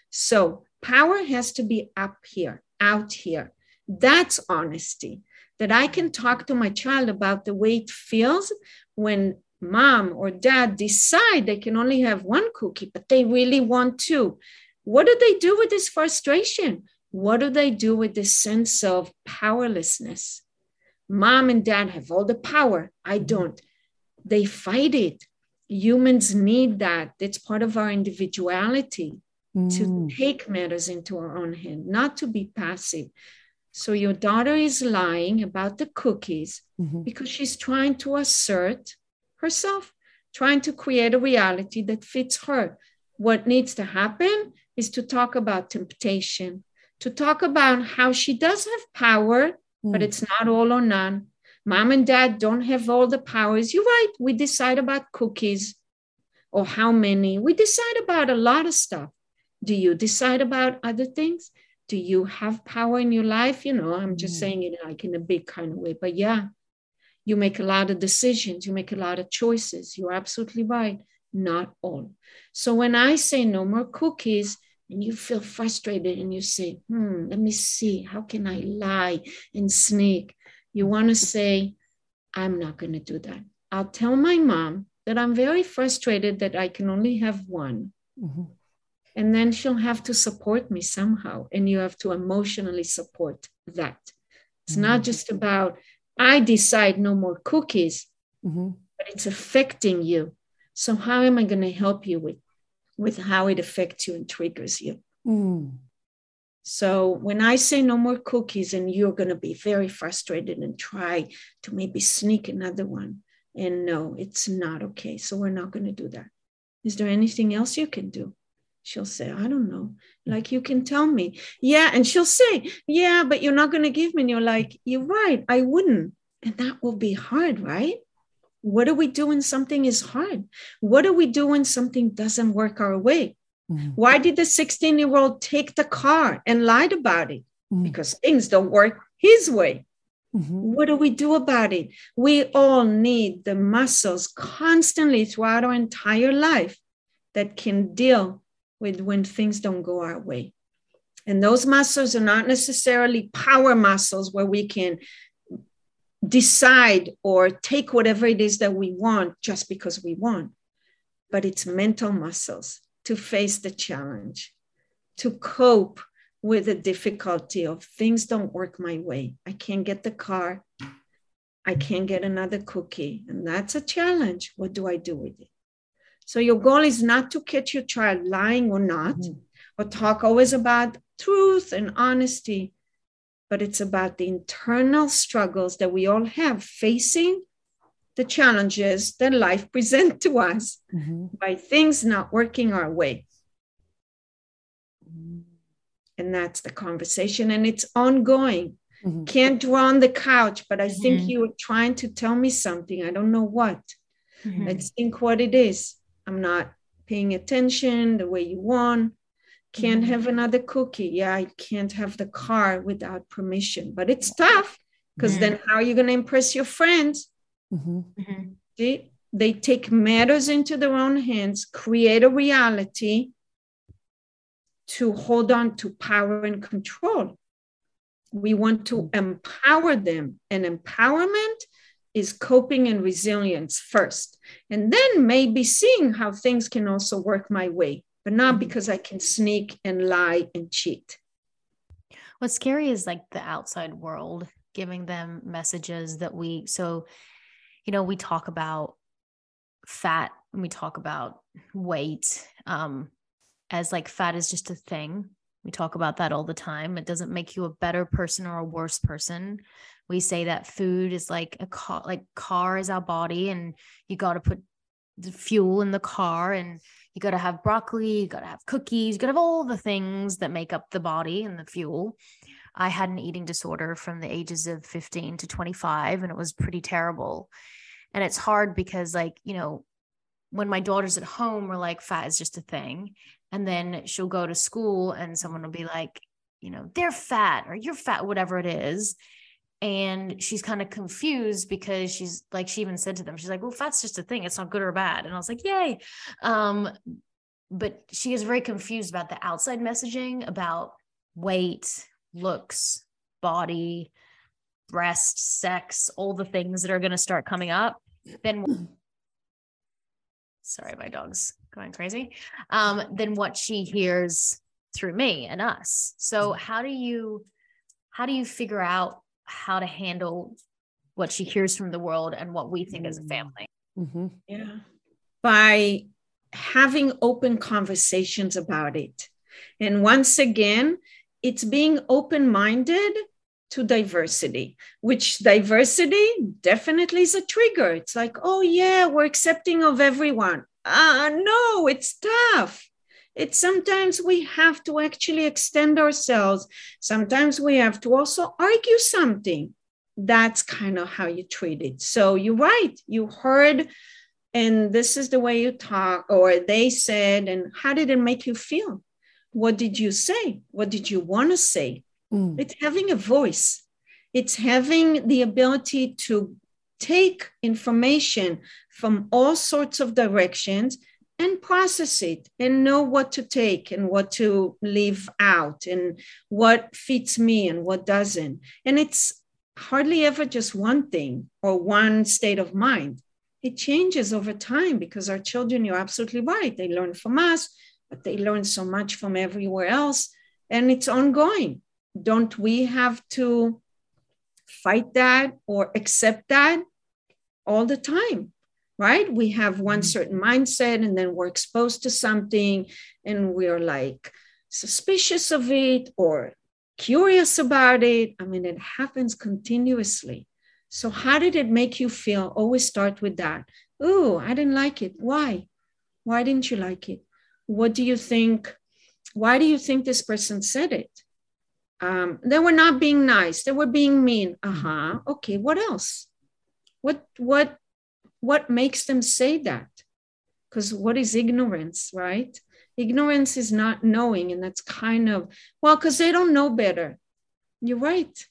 So power has to be up here, out here. That's honesty, that I can talk to my child about the way it feels when mom or dad decide they can only have one cookie, but they really want two. What do they do with this frustration? What do they do with this sense of powerlessness? Mom and dad have all the power. I don't. They fight it. Humans need that. It's part of our individuality. Mm. To take matters into our own hand, not to be passive. So your daughter is lying about the cookies mm-hmm. because she's trying to assert herself, trying to create a reality that fits her. What needs to happen is to talk about temptation, to talk about how she does have power, mm. but it's not all or none. Mom and dad don't have all the powers. You're right. We decide about cookies or how many. We decide about a lot of stuff. Do you decide about other things? Do you have power in your life? You know, I'm just mm. saying it like in a big kind of way, but yeah, you make a lot of decisions. You make a lot of choices. You're absolutely right. Not all. So when I say no more cookies and you feel frustrated and you say, hmm, let me see, how can I lie and sneak? You want to say, I'm not going to do that. I'll tell my mom that I'm very frustrated that I can only have one. Mm-hmm. And then she'll have to support me somehow. And you have to emotionally support that. It's mm-hmm. not just about, I decide no more cookies, mm-hmm. but it's affecting you. So how am I going to help you with, with how it affects you and triggers you? Mm. So when I say no more cookies and you're going to be very frustrated and try to maybe sneak another one. And no, it's not okay. So we're not going to do that. Is there anything else you can do? She'll say, I don't know. Like, you can tell me. Yeah. And she'll say, yeah, but you're not going to give me. And you're like, you're right. I wouldn't. And that will be hard, right? What do we do when something is hard? What do we do when something doesn't work our way? Mm-hmm. Why did the sixteen-year-old take the car and lied about it? Mm-hmm. Because things don't work his way. Mm-hmm. What do we do about it? We all need the muscles constantly throughout our entire life that can deal with when things don't go our way. And those muscles are not necessarily power muscles where we can decide or take whatever it is that we want just because we want, but it's mental muscles to face the challenge, to cope with the difficulty of things don't work my way. I can't get the car. I can't get another cookie. And that's a challenge. What do I do with it? So your goal is not to catch your child lying or not, mm. or talk always about truth and honesty, but it's about the internal struggles that we all have facing the challenges that life presents to us mm-hmm. by things not working our way. And that's the conversation. And it's ongoing. Mm-hmm. Can't draw on the couch, but I Mm-hmm. think you were trying to tell me something. I don't know what. Mm-hmm. Let's think what it is. I'm not paying attention the way you want. Can't Mm-hmm. have another cookie. Yeah, I can't have the car without permission. But it's tough, because Mm-hmm. then how are you going to impress your friends? Mm-hmm. Mm-hmm. See? They take matters into their own hands, create a reality to hold on to power and control. We want to empower them, and empowerment is coping and resilience first, and then maybe seeing how things can also work my way, but not because I can sneak and lie and cheat. What's scary is like the outside world giving them messages that we, so, you know, we talk about fat and we talk about weight um, as like fat is just a thing. We talk about that all the time. It doesn't make you a better person or a worse person. We say that food is like a car, like car is our body, and you got to put the fuel in the car, and you got to have broccoli, you got to have cookies, you got to have all the things that make up the body and the fuel. I had an eating disorder from the ages of fifteen to twenty-five, and it was pretty terrible. And it's hard because, like, you know, when my daughter's at home, we're like, fat is just a thing. And then she'll go to school and someone will be like, you know, they're fat or you're fat, whatever it is. And she's kind of confused because she's like, she even said to them, she's like, well, fat's just a thing. It's not good or bad. And I was like, yay. Um, but she is very confused about the outside messaging about weight, looks, body, breast, sex, all the things that are going to start coming up. Then sorry, my dog's going crazy. Um, then what she hears through me and us. So how do you, how do you figure out how to handle what she hears from the world and what we think as a family? Mm-hmm. Yeah. By having open conversations about it. And once again, it's being open-minded to diversity, which diversity definitely is a trigger. It's like, oh yeah, we're accepting of everyone. Uh, no, it's tough. It's sometimes we have to actually extend ourselves. Sometimes we have to also argue something. That's kind of how you treat it. So you're right. You heard, and this is the way you talk, or they said, and how did it make you feel? What did you say? What did you want to say? Mm. It's having a voice. It's having the ability to take information from all sorts of directions and process it and know what to take and what to leave out and what fits me and what doesn't. And it's hardly ever just one thing or one state of mind. It changes over time because our children, you're absolutely right. They learn from us, but they learn so much from everywhere else. And it's ongoing. Don't we have to fight that or accept that all the time, right? We have one certain mindset and then we're exposed to something and we're like suspicious of it or curious about it. I mean, it happens continuously. So how did it make you feel? Always start with that. Oh, I didn't like it. Why? Why didn't you like it? What do you think? Why do you think this person said it? Um, they were not being nice. They were being mean. Uh-huh. Okay, what else? What, what, what makes them say that? Because what is ignorance, right? Ignorance is not knowing. And that's kind of, well, because they don't know better. You're right.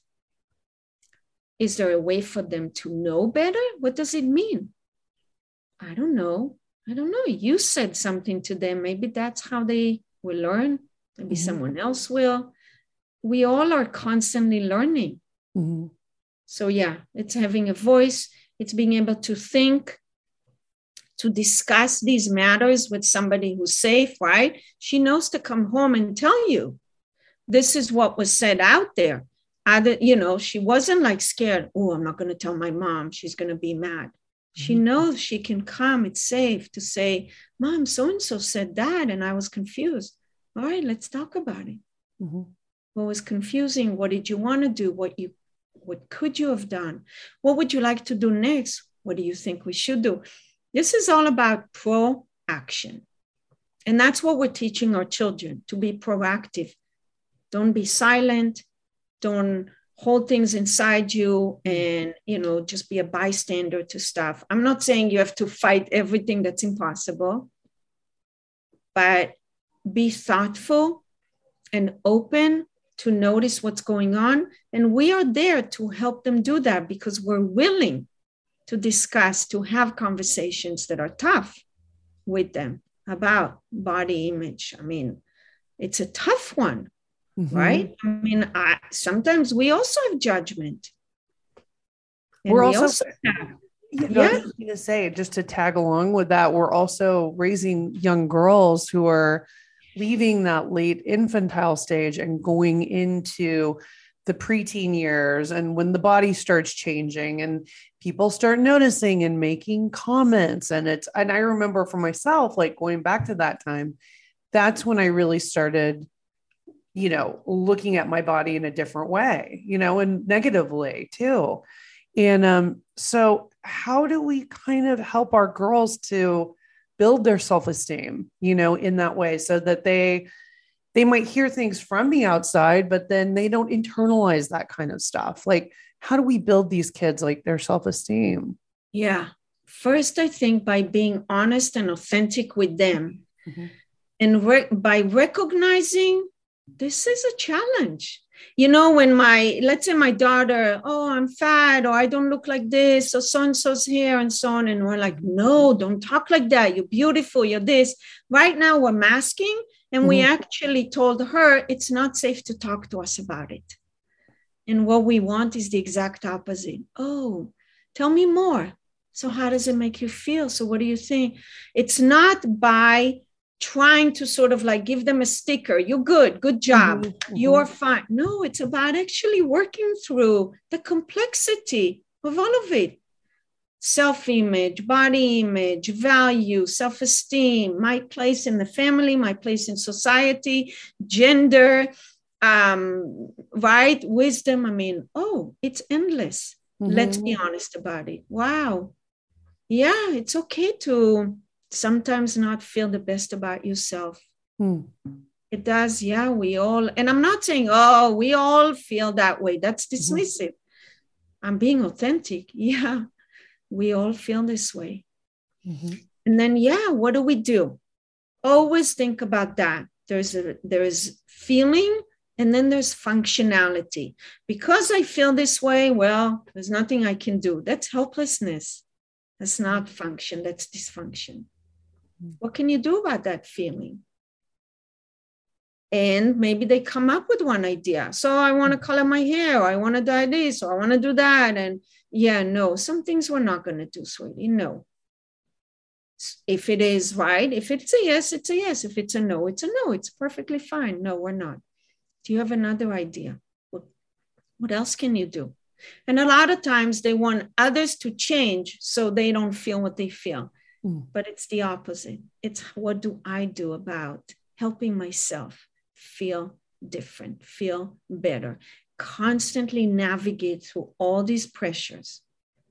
Is there a way for them to know better? What does it mean? I don't know. I don't know. You said something to them. Maybe that's how they will learn. Maybe mm-hmm. someone else will. We all are constantly learning. Mm-hmm. So yeah, it's having a voice. It's being able to think, to discuss these matters with somebody who's safe, right? She knows to come home and tell you, this is what was said out there. Other, you know, she wasn't like scared. Oh, I'm not going to tell my mom. She's going to be mad. Mm-hmm. She knows she can come. It's safe to say, Mom, so-and-so said that, and I was confused. All right, let's talk about it. Mm-hmm. What was confusing? What did you want to do? What you, what could you have done? What would you like to do next? What do you think we should do? This is all about pro-action. And that's what we're teaching our children, to be proactive. Don't be silent. Don't hold things inside you and, you know, just be a bystander to stuff. I'm not saying you have to fight everything. That's impossible. But be thoughtful and open to notice what's going on. And we are there to help them do that because we're willing to discuss, to have conversations that are tough with them about body image. I mean, it's a tough one, mm-hmm. right? I mean, I, sometimes we also have judgment. And we're we also, also have, you know, yeah. I was going to say, just to tag along with that, we're also raising young girls who are leaving that late infantile stage and going into the preteen years, and when the body starts changing and people start noticing and making comments. And it's, and I remember for myself, like going back to that time, that's when I really started, you know, looking at my body in a different way, you know, and negatively too. And um, so how do we kind of help our girls to build their self-esteem, you know, in that way, so that they, they might hear things from the outside, but then they don't internalize that kind of stuff. Like, how do we build these kids, like their self-esteem? Yeah. First, I think by being honest and authentic with them, mm-hmm. and re- by recognizing this is a challenge. You know, when my, let's say my daughter, oh, I'm fat, or I don't look like this, or so-and-so's here and so on. And we're like, no, don't talk like that. You're beautiful. You're this. Right now we're masking. And mm-hmm. we actually told her it's not safe to talk to us about it. And what we want is the exact opposite. Oh, tell me more. So how does it make you feel? So what do you think? It's not by trying to sort of like give them a sticker. You're good. Good job. Mm-hmm. You're fine. No, it's about actually working through the complexity of all of it. Self-image, body image, value, self-esteem, my place in the family, my place in society, gender, um, right? Wisdom. I mean, oh, it's endless. Mm-hmm. Let's be honest about it. Wow. Yeah, it's okay to sometimes not feel the best about yourself. Mm. It does. Yeah, we all, and I'm not saying, oh, we all feel that way. That's dismissive. Mm-hmm. I'm being authentic. Yeah. We all feel this way. Mm-hmm. And then, yeah, what do we do? Always think about that. There's a, there's feeling, and then there's functionality. Because I feel this way, well, there's nothing I can do. That's helplessness. That's not function. That's dysfunction. Mm-hmm. What can you do about that feeling? And maybe they come up with one idea. So I want to color my hair, or I want to dye this, or I want to do that. And yeah, no, some things we're not going to do, sweetie. No. If it is right, if it's a yes, it's a yes. If it's a no, it's a no. It's perfectly fine. No, we're not. Do you have another idea? What, what else can you do? And a lot of times they want others to change so they don't feel what they feel. Mm. But it's the opposite. It's what do I do about helping myself feel different, feel better, constantly navigate through all these pressures.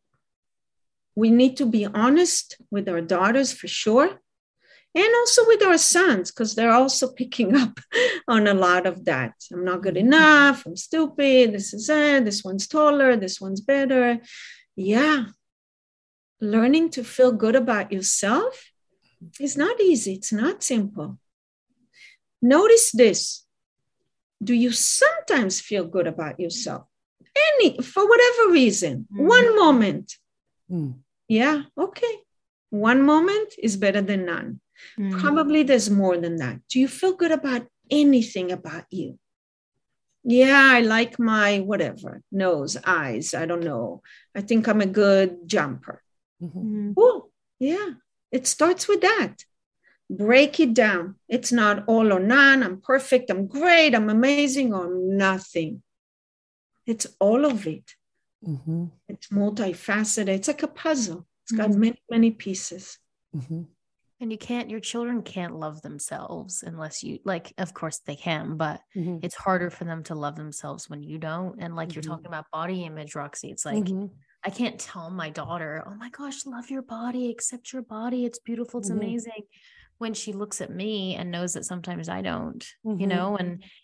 We need to be honest with our daughters for sure, and also with our sons, because they're also picking up on a lot of that. I'm not good enough. I'm stupid. This is it. This one's taller. This one's better. Yeah. Learning to feel good about yourself is not easy. It's not simple. Notice this. Do you sometimes feel good about yourself? Any, for whatever reason, mm. one moment. Mm. Yeah, okay. One moment is better than none. Mm. Probably there's more than that. Do you feel good about anything about you? Yeah, I like my whatever, nose, eyes, I don't know. I think I'm a good jumper. Mm-hmm. Oh, yeah, it starts with that. Break it down. It's not all or none. I'm perfect. I'm great. I'm amazing, or nothing. It's all of it. Mm-hmm. It's multifaceted. It's like a puzzle. It's got mm-hmm. many, many pieces. Mm-hmm. And you can't, your children can't love themselves unless you, like, of course they can, but mm-hmm. it's harder for them to love themselves when you don't. And like mm-hmm. you're talking about body image, Roxy, it's like, mm-hmm. I can't tell my daughter, oh my gosh, love your body, accept your body. It's beautiful. It's mm-hmm. amazing. When she looks at me and knows that sometimes I don't, mm-hmm. you know, and,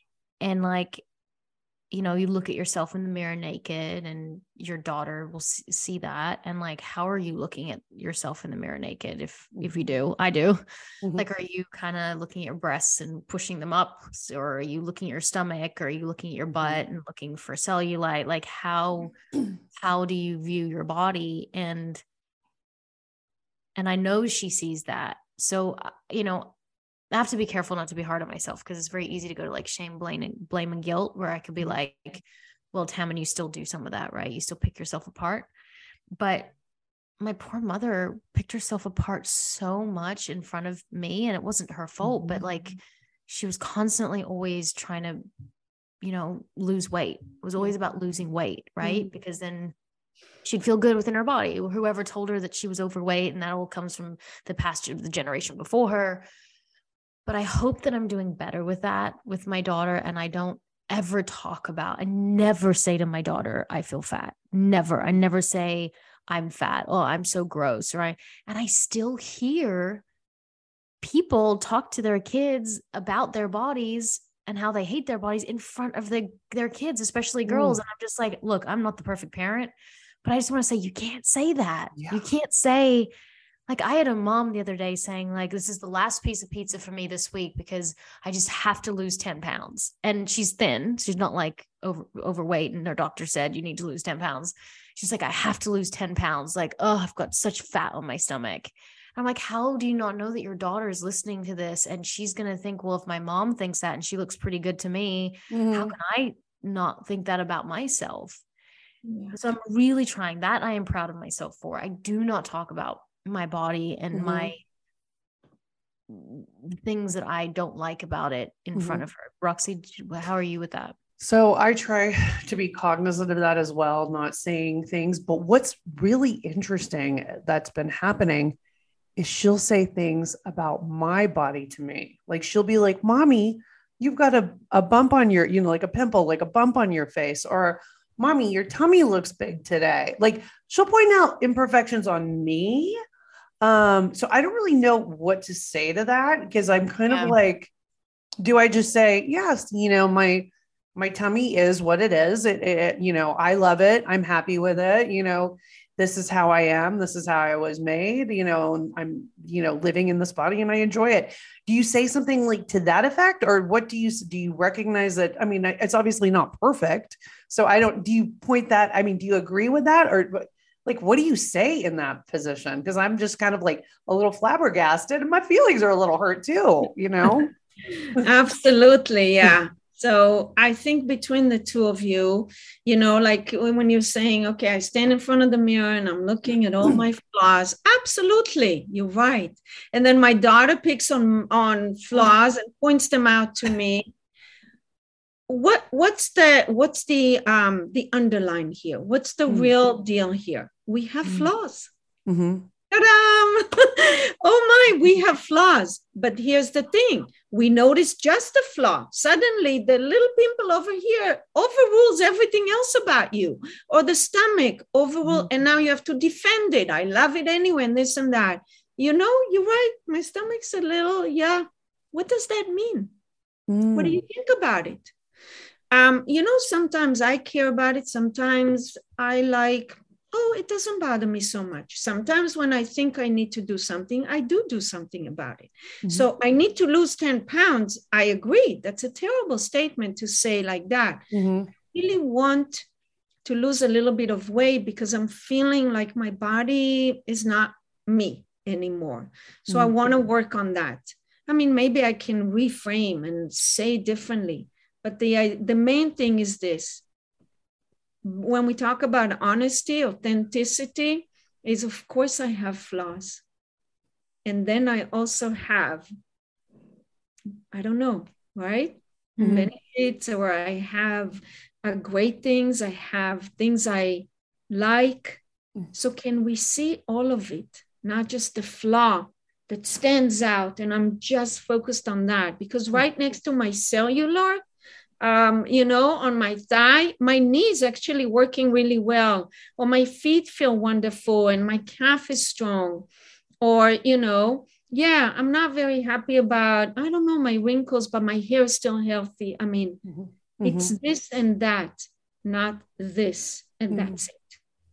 and like, you know, you look at yourself in the mirror naked, and your daughter will see that. And like, how are you looking at yourself in the mirror naked? If, if you do, I do. Mm-hmm. Like, are you kind of looking at your breasts and pushing them up? Or are you looking at your stomach? Or are you looking at your butt and looking for cellulite? Like, how, how do you view your body? And, and I know she sees that. So, you know, I have to be careful not to be hard on myself, because it's very easy to go to like shame, blame, and blame and guilt, where I could be like, well, Tammin, you still do some of that, right? You still pick yourself apart. But my poor mother picked herself apart so much in front of me, and it wasn't her fault, but like, she was constantly always trying to, you know, lose weight. It was always about losing weight, right? Mm-hmm. Because then she'd feel good within her body. Whoever told her that she was overweight, and that all comes from the past of the generation before her. But I hope that I'm doing better with that with my daughter. And I don't ever talk about, I never say to my daughter, I feel fat. Never. I never say I'm fat. Oh, I'm so gross. Right. And I still hear people talk to their kids about their bodies and how they hate their bodies in front of the, their kids, especially girls. Mm. And I'm just like, look, I'm not the perfect parent, but I just want to say, you can't say that. Yeah. You can't say, like, I had a mom the other day saying, like, this is the last piece of pizza for me this week because I just have to lose ten pounds. And she's thin. She's not like over, overweight. And her doctor said, you need to lose ten pounds. She's like, I have to lose ten pounds. Like, oh, I've got such fat on my stomach. I'm like, how do you not know that your daughter is listening to this? And she's going to think, well, if my mom thinks that and she looks pretty good to me, mm-hmm. how can I not think that about myself? Yeah. So I'm really trying that. I am proud of myself for. I do not talk about my body and mm-hmm. my things that I don't like about it in mm-hmm. front of her. Roxy, how are you with that? So I try to be cognizant of that as well, not saying things, but what's really interesting that's been happening is she'll say things about my body to me. Like, she'll be like, Mommy, you've got a, a bump on your, you know, like a pimple, like a bump on your face, or Mommy, your tummy looks big today. Like, she'll point out imperfections on me. Um, so I don't really know what to say to that, because I'm kind yeah. of like, do I just say, yes, you know, my, my tummy is what it is. It, it, you know, I love it. I'm happy with it. You know, this is how I am. This is how I was made, you know, I'm, you know, living in this body and I enjoy it. Do you say something like to that effect, or what do you, do you recognize that? I mean, it's obviously not perfect. So I don't, do you point that? I mean, do you agree with that, or like, what do you say in that position? Because I'm just kind of like a little flabbergasted, and my feelings are a little hurt too, you know? Absolutely. Yeah. So I think between the two of you, you know, like when you're saying, okay, I stand in front of the mirror and I'm looking at all my flaws. Absolutely. You're right. And then my daughter picks on, on flaws and points them out to me. What, what's the, what's the, um, the underline here? What's the mm-hmm. real deal here? We have mm-hmm. flaws. Mm-hmm. Ta-da! Oh my, we have flaws. But here's the thing. We notice just the flaw. Suddenly the little pimple over here overrules everything else about you, or the stomach overrule. Mm-hmm. And now you have to defend it. I love it anyway, and this and that. You know, you're right. My stomach's a little, yeah. What does that mean? Mm. What do you think about it? Um, you know, sometimes I care about it. Sometimes I like, oh, it doesn't bother me so much. Sometimes when I think I need to do something, I do do something about it. Mm-hmm. So I need to lose ten pounds. I agree. That's a terrible statement to say like that. Mm-hmm. I really want to lose a little bit of weight because I'm feeling like my body is not me anymore. So mm-hmm. I want to work on that. I mean, maybe I can reframe and say differently. But the, the main thing is this. When we talk about honesty, authenticity, is of course I have flaws. And then I also have, I don't know, right? Mm-hmm. Benefits, or I have uh, great things. I have things I like. So can we see all of it, not just the flaw that stands out? And I'm just focused on that, because right next to my cellular, Um, you know, on my thigh, my knee is actually working really well, or my feet feel wonderful and my calf is strong, or, you know, yeah, I'm not very happy about, I don't know, my wrinkles, but my hair is still healthy. I mean, mm-hmm. it's mm-hmm. this and that, not this and mm-hmm. that's it.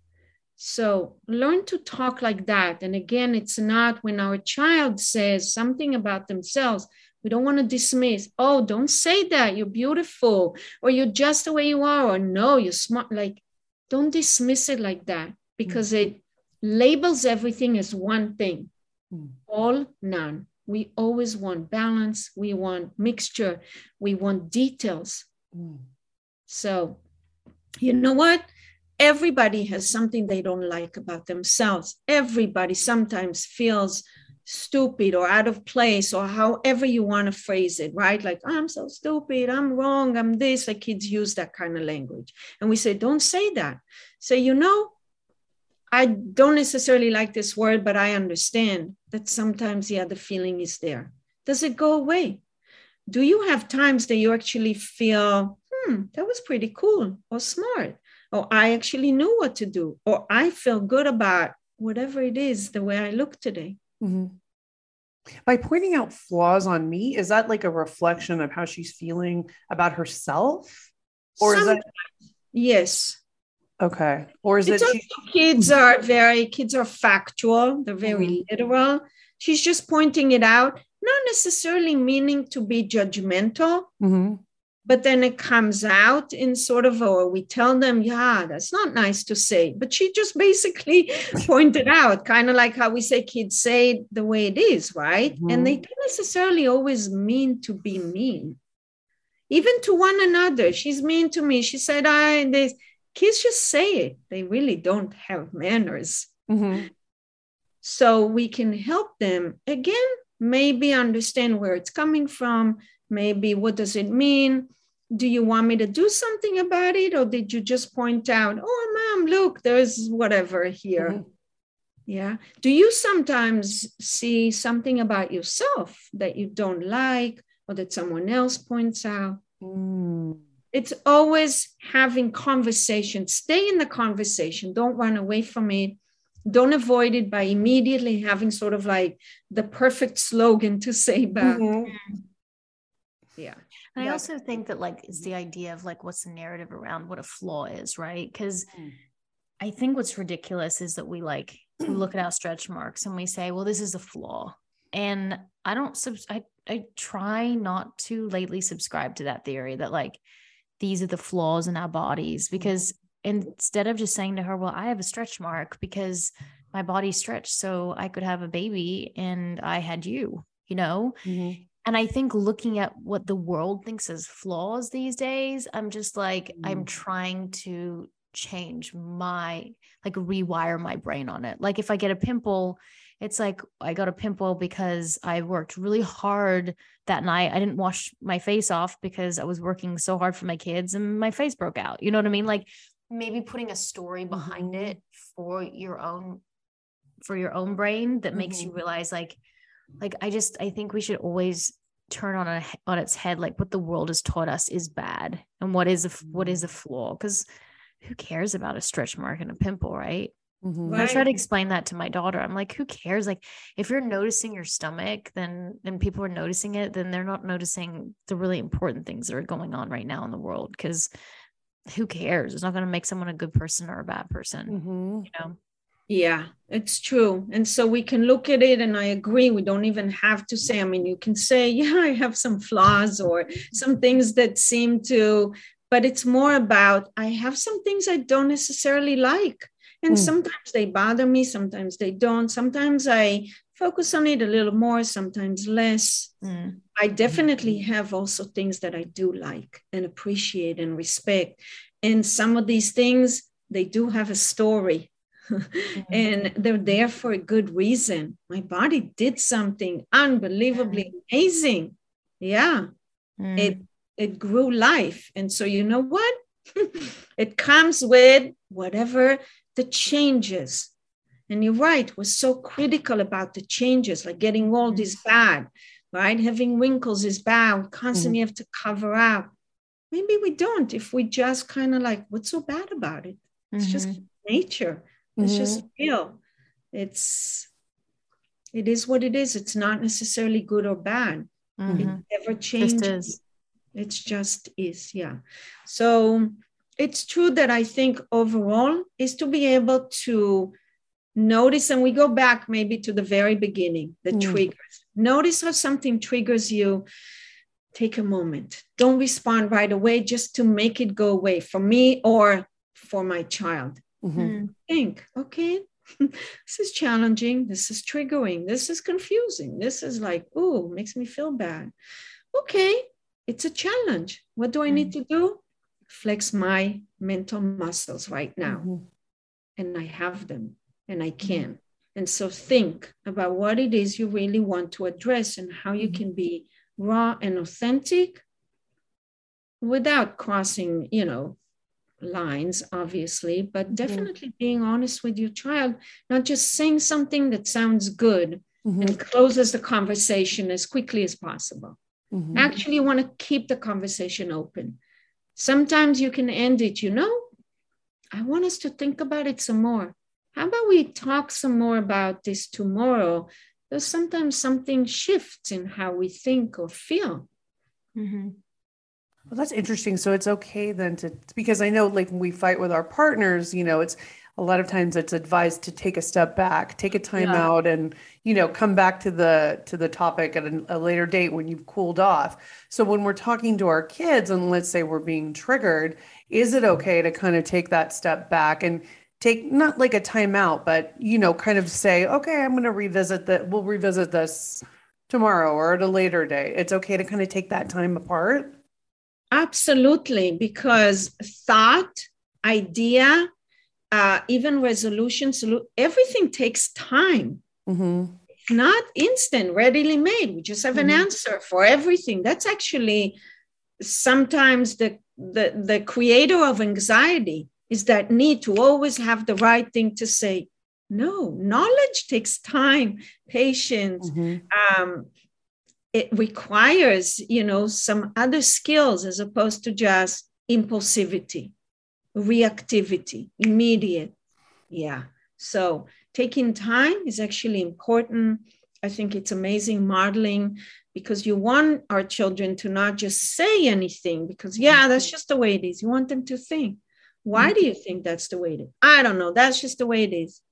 So learn to talk like that. And again, it's not when our child says something about themselves, we don't want to dismiss. Oh, don't say that. You're beautiful, or you're just the way you are, or no, you're smart. Like, don't dismiss it like that, because mm-hmm. it labels everything as one thing. Mm-hmm. All, none. We always want balance. We want mixture. We want details. Mm-hmm. So, you know what? Everybody has something they don't like about themselves. Everybody sometimes feels stupid or out of place, or however you want to phrase it, right? Like, I'm so stupid, I'm wrong, I'm this. Like, kids use that kind of language. And we say, don't say that. Say, you know, I don't necessarily like this word, but I understand that sometimes, yeah, the feeling is there. Does it go away? Do you have times that you actually feel, hmm, that was pretty cool or smart, or I actually knew what to do, or I feel good about whatever it is, the way I look today? Mm-hmm. By pointing out flaws on me, is that like a reflection of how she's feeling about herself? Or Sometimes, is that yes. Okay. Or is it's it she... kids are very kids are factual, they're very mm-hmm. literal. She's just pointing it out, not necessarily meaning to be judgmental. Mm-hmm. But then it comes out in sort of, or we tell them, yeah, that's not nice to say. But she just basically pointed out, kind of like how we say kids say it the way it is, right? Mm-hmm. And they don't necessarily always mean to be mean. Even to one another. She's mean to me. She said, I, this. Kids just say it. They really don't have manners. Mm-hmm. So we can help them, again, maybe understand where it's coming from. Maybe what does it mean? Do you want me to do something about it? Or did you just point out, oh, mom, look, there's whatever here. Mm-hmm. Yeah. Do you sometimes see something about yourself that you don't like, or that someone else points out? Mm. It's always having conversation. Stay in the conversation. Don't run away from it. Don't avoid it by immediately having sort of like the perfect slogan to say back. Mm-hmm. Yeah. And I also think that like it's the idea of like what's the narrative around what a flaw is, right? Because mm. I think what's ridiculous is that we like we look at our stretch marks and we say, well, this is a flaw. And I don't sub- I, I try not to lately subscribe to that theory that like these are the flaws in our bodies, because instead of just saying to her, well, I have a stretch mark because my body stretched so I could have a baby and I had you, you know? Mm-hmm. And I think looking at what the world thinks as flaws these days, I'm just like, mm. I'm trying to change my, like rewire my brain on it. Like if I get a pimple, it's like, I got a pimple because I worked really hard that night. I didn't wash my face off because I was working so hard for my kids and my face broke out. You know what I mean? Like maybe putting a story behind mm-hmm. it for your own, for your own brain that mm-hmm. makes you realize like, Like, I just, I think we should always turn on a, on its head, like what the world has taught us is bad and what is a, what is a flaw. Because who cares about a stretch mark and a pimple, right? Mm-hmm. Right. I try to explain that to my daughter. I'm like, who cares? Like, if you're noticing your stomach, then, then people are noticing it, then they're not noticing the really important things that are going on right now in the world. Because who cares? It's not going to make someone a good person or a bad person, mm-hmm. you know? Yeah, it's true. And so we can look at it, and I agree. We don't even have to say, I mean, you can say, yeah, I have some flaws or some things that seem to, but it's more about, I have some things I don't necessarily like. And mm. sometimes they bother me, sometimes they don't. Sometimes I focus on it a little more, sometimes less. Mm. I definitely have also things that I do like and appreciate and respect. And some of these things, they do have a story. Mm. And they're there for a good reason. My body did something unbelievably mm. amazing. Yeah. Mm. It it grew life. And so you know what? It comes with whatever the changes. And you're right, we're so critical about the changes, like getting old is bad, right? Having wrinkles is bad. We constantly mm. have to cover up. Maybe we don't, if we just kind of like, what's so bad about it? It's mm-hmm. just nature. It's mm-hmm. just real. It's It is what it is. It's not necessarily good or bad. Mhm. It never changes. Just is. It's just is, yeah. So it's true that I think overall is to be able to notice, and we go back maybe to the very beginning, the Mm. triggers. Notice how something triggers you. Take a moment. Don't respond right away just to make it go away for me or for my child. Mhm. Mm. Think, okay, this is challenging. This is triggering. This is confusing. This is like, oh, makes me feel bad. Okay, it's a challenge. What do I need to do? Flex my mental muscles right now. Mhm. And I have them and I can. And so think about what it is you really want to address and how you can be raw and authentic without crossing, you know, lines, obviously, but definitely being honest with your child, not just saying something that sounds good Mhm. and closes the conversation as quickly as possible. Mhm. Actually, you want to keep the conversation open. Sometimes you can end it, you know, I want us to think about it some more. How about we talk some more about this tomorrow? Because sometimes something shifts in how we think or feel. Mm-hmm. Well, that's interesting. So it's okay then to, because I know like when we fight with our partners, you know, it's a lot of times it's advised to take a step back, take a time Yeah. out and, you know, come back to the, to the topic at a, a later date when you've cooled off. So when we're talking to our kids and let's say we're being triggered, is it okay to kind of take that step back and take not like a timeout, but, you know, kind of say, okay, I'm going to revisit that. We'll revisit this tomorrow or at a later date. It's okay to kind of take that time apart. Absolutely, because thought, idea, uh, even resolution, solu- everything takes time. Mm-hmm. It's not instant, readily made. We just have an Mhm. answer for everything. That's actually sometimes the, the, the creator of anxiety is that need to always have the right thing to say. No, knowledge takes time, patience. Mm-hmm. Um, it requires, you know, some other skills as opposed to just impulsivity, reactivity, immediate. Yeah. So taking time is actually important. I think it's amazing modeling because you want our children to not just say anything because, yeah, that's just the way it is. You want them to think. Why do you think that's the way it is? I don't know. That's just the way it is.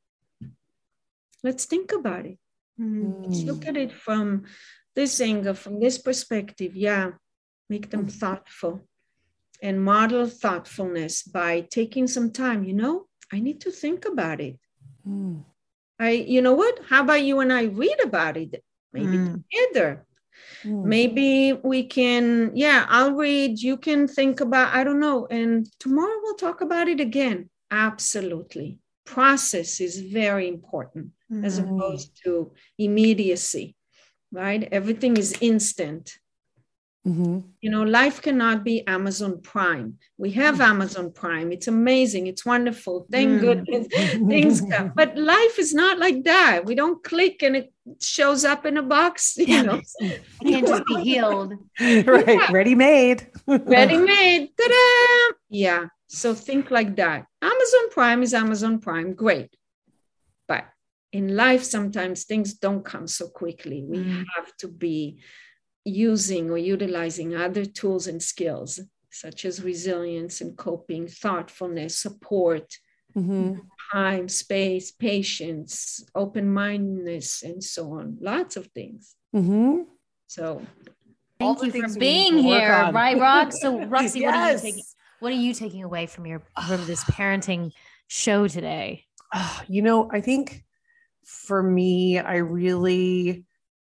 Let's think about it. Mm-hmm. Let's look at it from this angle, from this perspective. Yeah, make them thoughtful and model thoughtfulness by taking some time. You know, I need to think about it. Mm. I, you know what? How about you and I read about it? Maybe Mm. together. Mm. Maybe we can, yeah, I'll read, you can think about, I don't know. And tomorrow we'll talk about it again. Absolutely. Process is very important Mm-hmm. as opposed to immediacy, right? Everything is instant. Mm-hmm. You know, life cannot be Amazon Prime. We have Amazon Prime. It's amazing. It's wonderful. Thank Mm. goodness things come. But life is not like that. We don't click and it shows up in a box, you Damn know. it. I can't just be healed. Right. Yeah. Ready made. Ready made. Ta-da! Yeah. So think like that. Amazon Prime is Amazon Prime. Great. But in life, sometimes things don't come so quickly. We Mm. have to be using or utilizing other tools and skills, such as resilience and coping, thoughtfulness, support, Mm-hmm. time, space, patience, open-mindedness, and so on. Lots of things. Mm-hmm. So All Thank the you for things we need being to work here, on. right, Rox? So, Roxy, what are you Yes. taking? What are you taking away from your from this parenting show today? Ah, you know, I think for me, I really,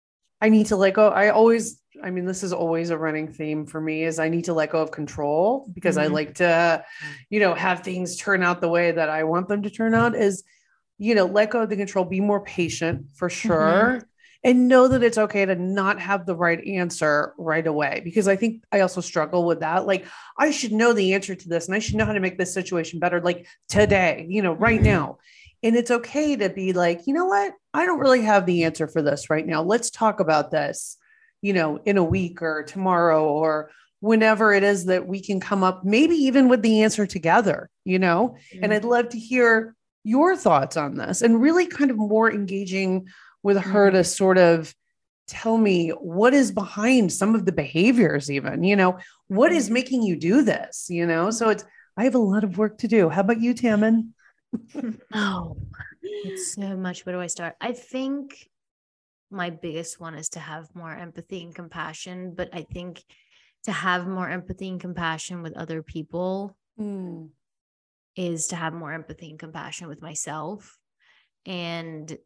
I need to let go. I always, I mean, this is always a running theme for me is I need to let go of control because I Mhm. like to, you know, have things turn out the way that I want them to turn out is, you know, let go of the control, be more patient for sure. And know that it's okay to not have the right answer right away. Because I think I also struggle with that. Like, I should know the answer to this and I should know how to make this situation better, like today, you know, right Mhm. now. And it's okay to be like, you know what? I don't really have the answer for this right now. Let's talk about this, you know, in a week or tomorrow or whenever it is that we can come up, maybe even with the answer together, you know? And I'd love to hear your thoughts on this and really kind of more engaging with her Mm-hmm. to sort of tell me what is behind some of the behaviors, even, you know, what is making you do this, you know? So it's, I have a lot of work to do. How about you, Tammin? Oh, it's so much. Where do I start? I think my biggest one is to have more empathy and compassion, but I think to have more empathy and compassion with other people Mm. is to have more empathy and compassion with myself. And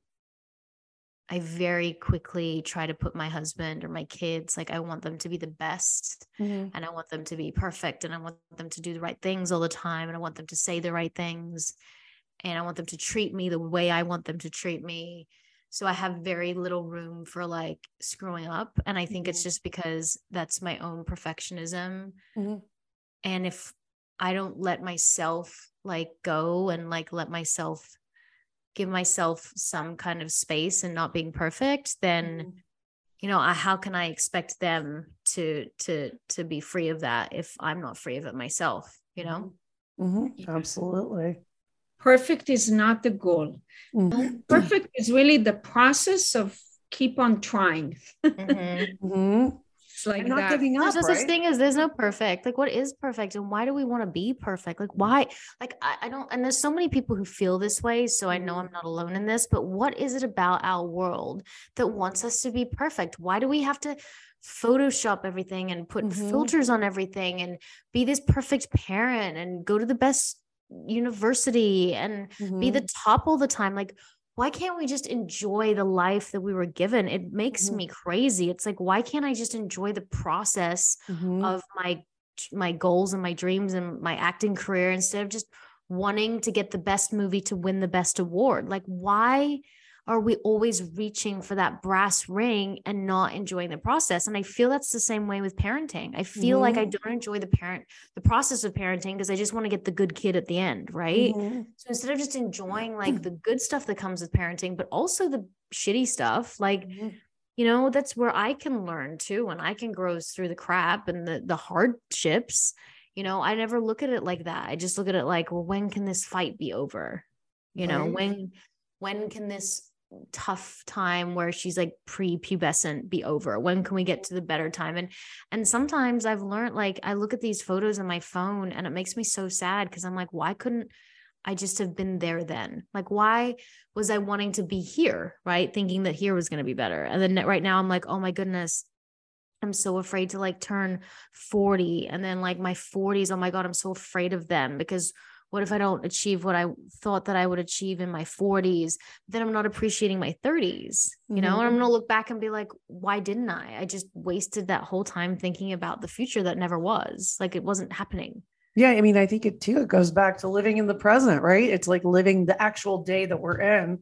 I very quickly try to put my husband or my kids, like I want them to be the best, Mm-hmm. and I want them to be perfect, and I want them to do the right things all the time, and I want them to say the right things, and I want them to treat me the way I want them to treat me. So I have very little room for like screwing up. And I think Mm-hmm. it's just because that's my own perfectionism. Mm-hmm. And if I don't let myself like go and like let myself give myself some kind of space and not being perfect, then Mm-hmm. you know, I, how can I expect them to to to be free of that if I'm not free of it myself, you know? Mm-hmm. Absolutely. Perfect is not the goal. Mm-hmm. Perfect is really the process of keep on trying. Mm-hmm. Mm-hmm. It's like And not that. giving There's up, no right? such thing as there's no perfect. Like, what is perfect, and why do we want to be perfect? Like, why? Like, I, I don't. And there's so many people who feel this way. So I know Mhm. I'm not alone in this. But what is it about our world that wants us to be perfect? Why do we have to Photoshop everything and put Mhm. filters on everything and be this perfect parent and go to the best university and be the Mhm. top all the time? Like, why can't we just enjoy the life that we were given? It makes Mhm. me crazy. It's like, why can't I just enjoy the process Mhm. of my my goals and my dreams and my acting career instead of just wanting to get the best movie to win the best award? Like, why are we always reaching for that brass ring and not enjoying the process? And I feel that's the same way with parenting. I feel like I Mhm. don't enjoy the parent, the process of parenting because I just want to get the good kid at the end, right? Mhm. So instead of just enjoying like the good stuff that comes with parenting, but also the shitty stuff, like, Mhm. you know, that's where I can learn too, and I can grow through the crap and the the hardships. You know, I never look at it like that. I just look at it like, well, when can this fight be over? You know, Right. when when can this tough time where she's like pre-pubescent be over? When can we get to the better time? And and sometimes I've learned, like, I look at these photos on my phone and it makes me so sad because I'm like, why couldn't I just have been there then? Like, why was I wanting to be here, right? Thinking that here was going to be better. And then right now I'm like, oh my goodness, I'm so afraid to like turn forty. And then like my forties, oh my God, I'm so afraid of them because what if I don't achieve what I thought that I would achieve in my forties? Then I'm not appreciating my thirties, you know, and I'm Mhm. going to look back and be like, why didn't I? I just wasted that whole time thinking about the future that never was. Like, it wasn't happening. Yeah, I mean, I think it too, it goes back to living in the present, right? It's like living the actual day that we're in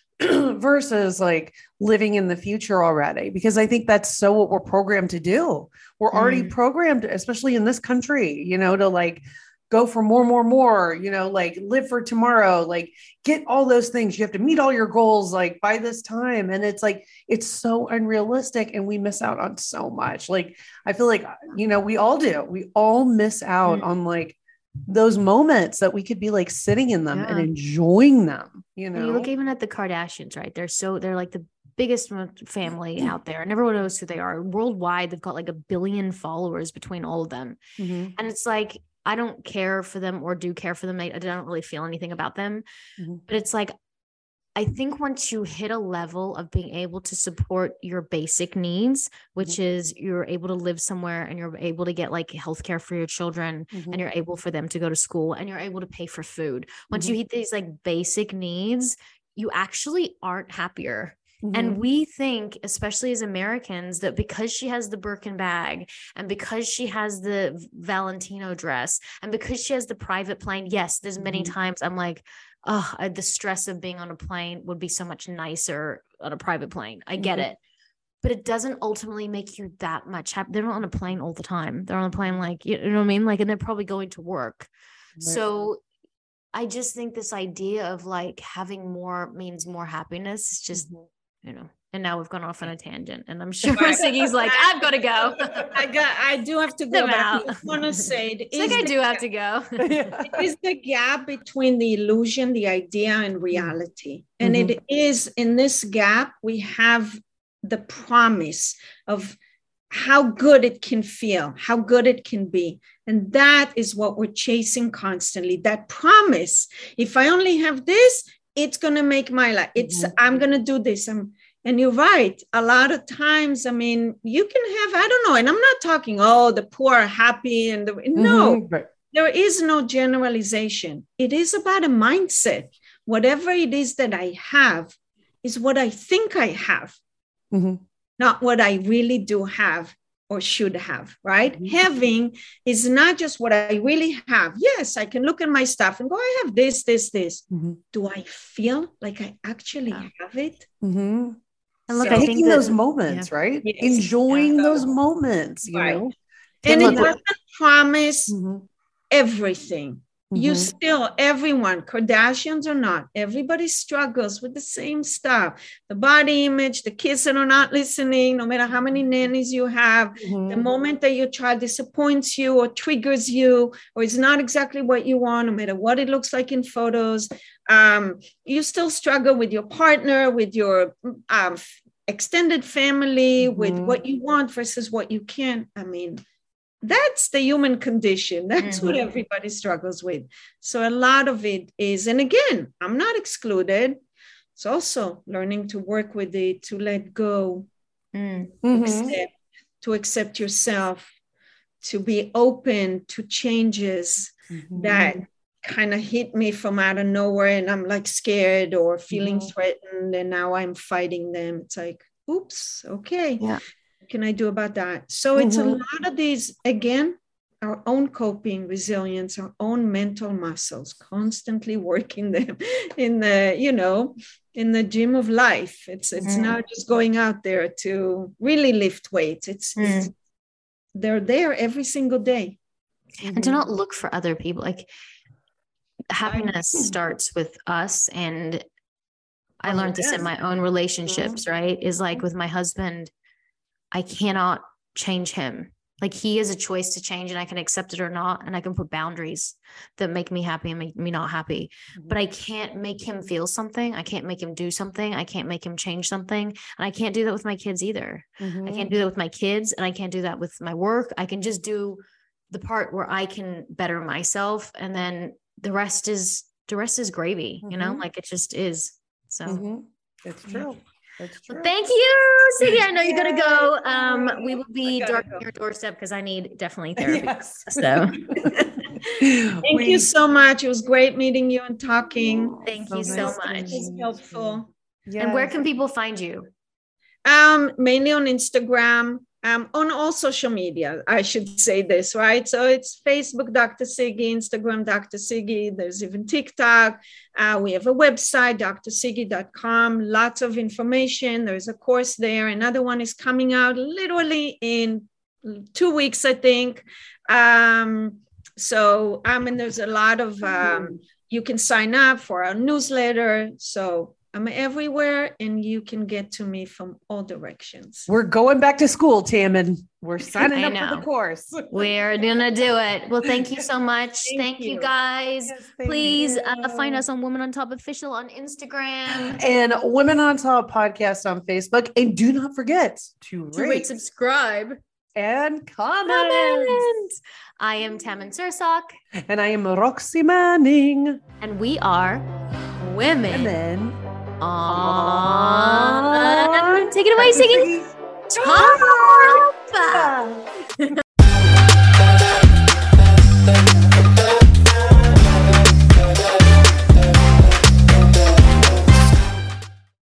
versus like living in the future already, because I think that's so what we're programmed to do. We're already Mm. programmed, especially in this country, you know, to like go for more, more, more, you know, like live for tomorrow, like get all those things. You have to meet all your goals like by this time. And it's like, it's so unrealistic and we miss out on so much. Like, I feel like, you know, we all do. We all miss out Mm. on like those moments that we could be like sitting in them and Yeah. enjoying them, you And you look know? even at the Kardashians, right? They're so, they're like the biggest family out there and everyone knows who they are. Worldwide, they've got like a billion followers between all of them. Mhm. And it's like, I don't care for them or do care for them. I, I don't really feel anything about them. Mhm. But it's like, I think once you hit a level of being able to support your basic needs, which is you're able to live somewhere and you're able to get like healthcare for your children Mhm. and you're able for them to go to school and you're able to pay for food. Once Mhm. you hit these like basic needs, you actually aren't happier. And Mhm. we think, especially as Americans, that because she has the Birkin bag and because she has the Valentino dress and because she has the private plane, yes, there's many Mhm. times I'm like, oh, I, the stress of being on a plane would be so much nicer on a private plane. I get Mhm. it. But it doesn't ultimately make you that much happy. They're not on a plane all the time. They're on a plane, like, you know what I mean? Like, and they're probably going to work. Right. So I just think this idea of like having more means more happiness is just, Mhm. you know, And now we've gone off on a tangent, and I'm sure Siggy's like, I've got to go. I got, I do have to go. Them But I out. just want to say it It's like I is do have to go. it is the gap between the illusion, the idea, and reality. And Mhm. it is in this gap, we have the promise of how good it can feel, how good it can be. And that is what we're chasing constantly. That promise. If I only have this, it's going to make my life. It's, Mhm. I'm going to do this. I'm, and you're right. A lot of times, I mean, you can have, I don't know, and I'm not talking, oh, the poor are happy and the, no. Mhm. Right. There is no generalization. It is about a mindset. Whatever it is that I have is what I think I have, Mhm. not what I really do have or should have, right? Mhm. Having is not just what I really have. Yes, I can look at my stuff and go, I have this, this, this. Mhm. Do I feel like I actually Yeah. have it? Mhm. And look, So- I Taking think that, those moments, right? Yes. Enjoying Yeah. those moments, you Right. know. And Look, it doesn't promise Mhm. everything. You Mhm. still, everyone, Kardashians or not, everybody struggles with the same stuff. The body image, the kids that are not listening, no matter how many nannies you have, Mhm. the moment that your child disappoints you or triggers you, or is not exactly what you want, no matter what it looks like in photos, um, you still struggle with your partner, with your um, extended family, with Mhm. what you want versus what you can. I mean, that's the human condition. That's what Mhm. everybody struggles with. So a lot of it is, and again, I'm not excluded. It's also learning to work with it, to let go, Mm. to Mhm. accept, to accept yourself, to be open to changes Mhm. that kind of hit me from out of nowhere, and I'm like scared or feeling Mhm. threatened, and now I'm fighting them. It's like, oops, okay. Yeah. What can I do about that? So it's Mhm. a lot of these, again, our own coping, resilience, our own mental muscles, constantly working them in the, you know, in the gym of life. It's it's Mm. not just going out there to really lift weights. It's, it's Mm. they're there every single day. And to not look for other people. Like happiness I- starts with us. And I Oh, learned this in yes. my own relationships, right? Is like with my husband, I cannot change him. Like he has a choice to change, and I can accept it or not. And I can put boundaries that make me happy and make me not happy. Mhm. But I can't make him feel something. I can't make him do something. I can't make him change something. And I can't do that with my kids either. Mhm. I can't do that with my kids, and I can't do that with my work. I can just do the part where I can better myself. And then the rest is, the rest is gravy, you know, Mhm. like it just is. So Mhm. It's true. It's true. well, thank you, Siggy. I know you gotta go. Yay. Um, we will be I gotta dark go. on your doorstep because I need definitely therapy. Yes. So Thank you so much. It was great meeting you and talking. thank So you so nice to much. It was meet helpful. And where Yes. can people find you? Um, mainly on Instagram, um, on all social media, I should say this, right? So it's Facebook, Doctor Siggy, Instagram, Doctor Siggy. There's even TikTok. Uh, we have a website, d r siggy dot com. Lots of information. There's a course there. Another one is coming out literally in two weeks, I think. Um, so, I mean, there's a lot of, um, you can sign up for our newsletter. So I'm everywhere, and you can get to me from all directions. We're going back to school, Tammin. We're signing I up for the know. course. We're gonna do it. Well, thank you so much. Thank Thank, you. you. guys. Yes, thank Please uh, you. find us on Women on Top Official on Instagram. And Women on Top podcast on Facebook. And do not forget to, To rate, rate, subscribe, and comment. comment. I am Tammin Sursock, And I am Roxy Manning. and we are Women, Women on. on Take it away, Doctor Siggy. Siggy. Top.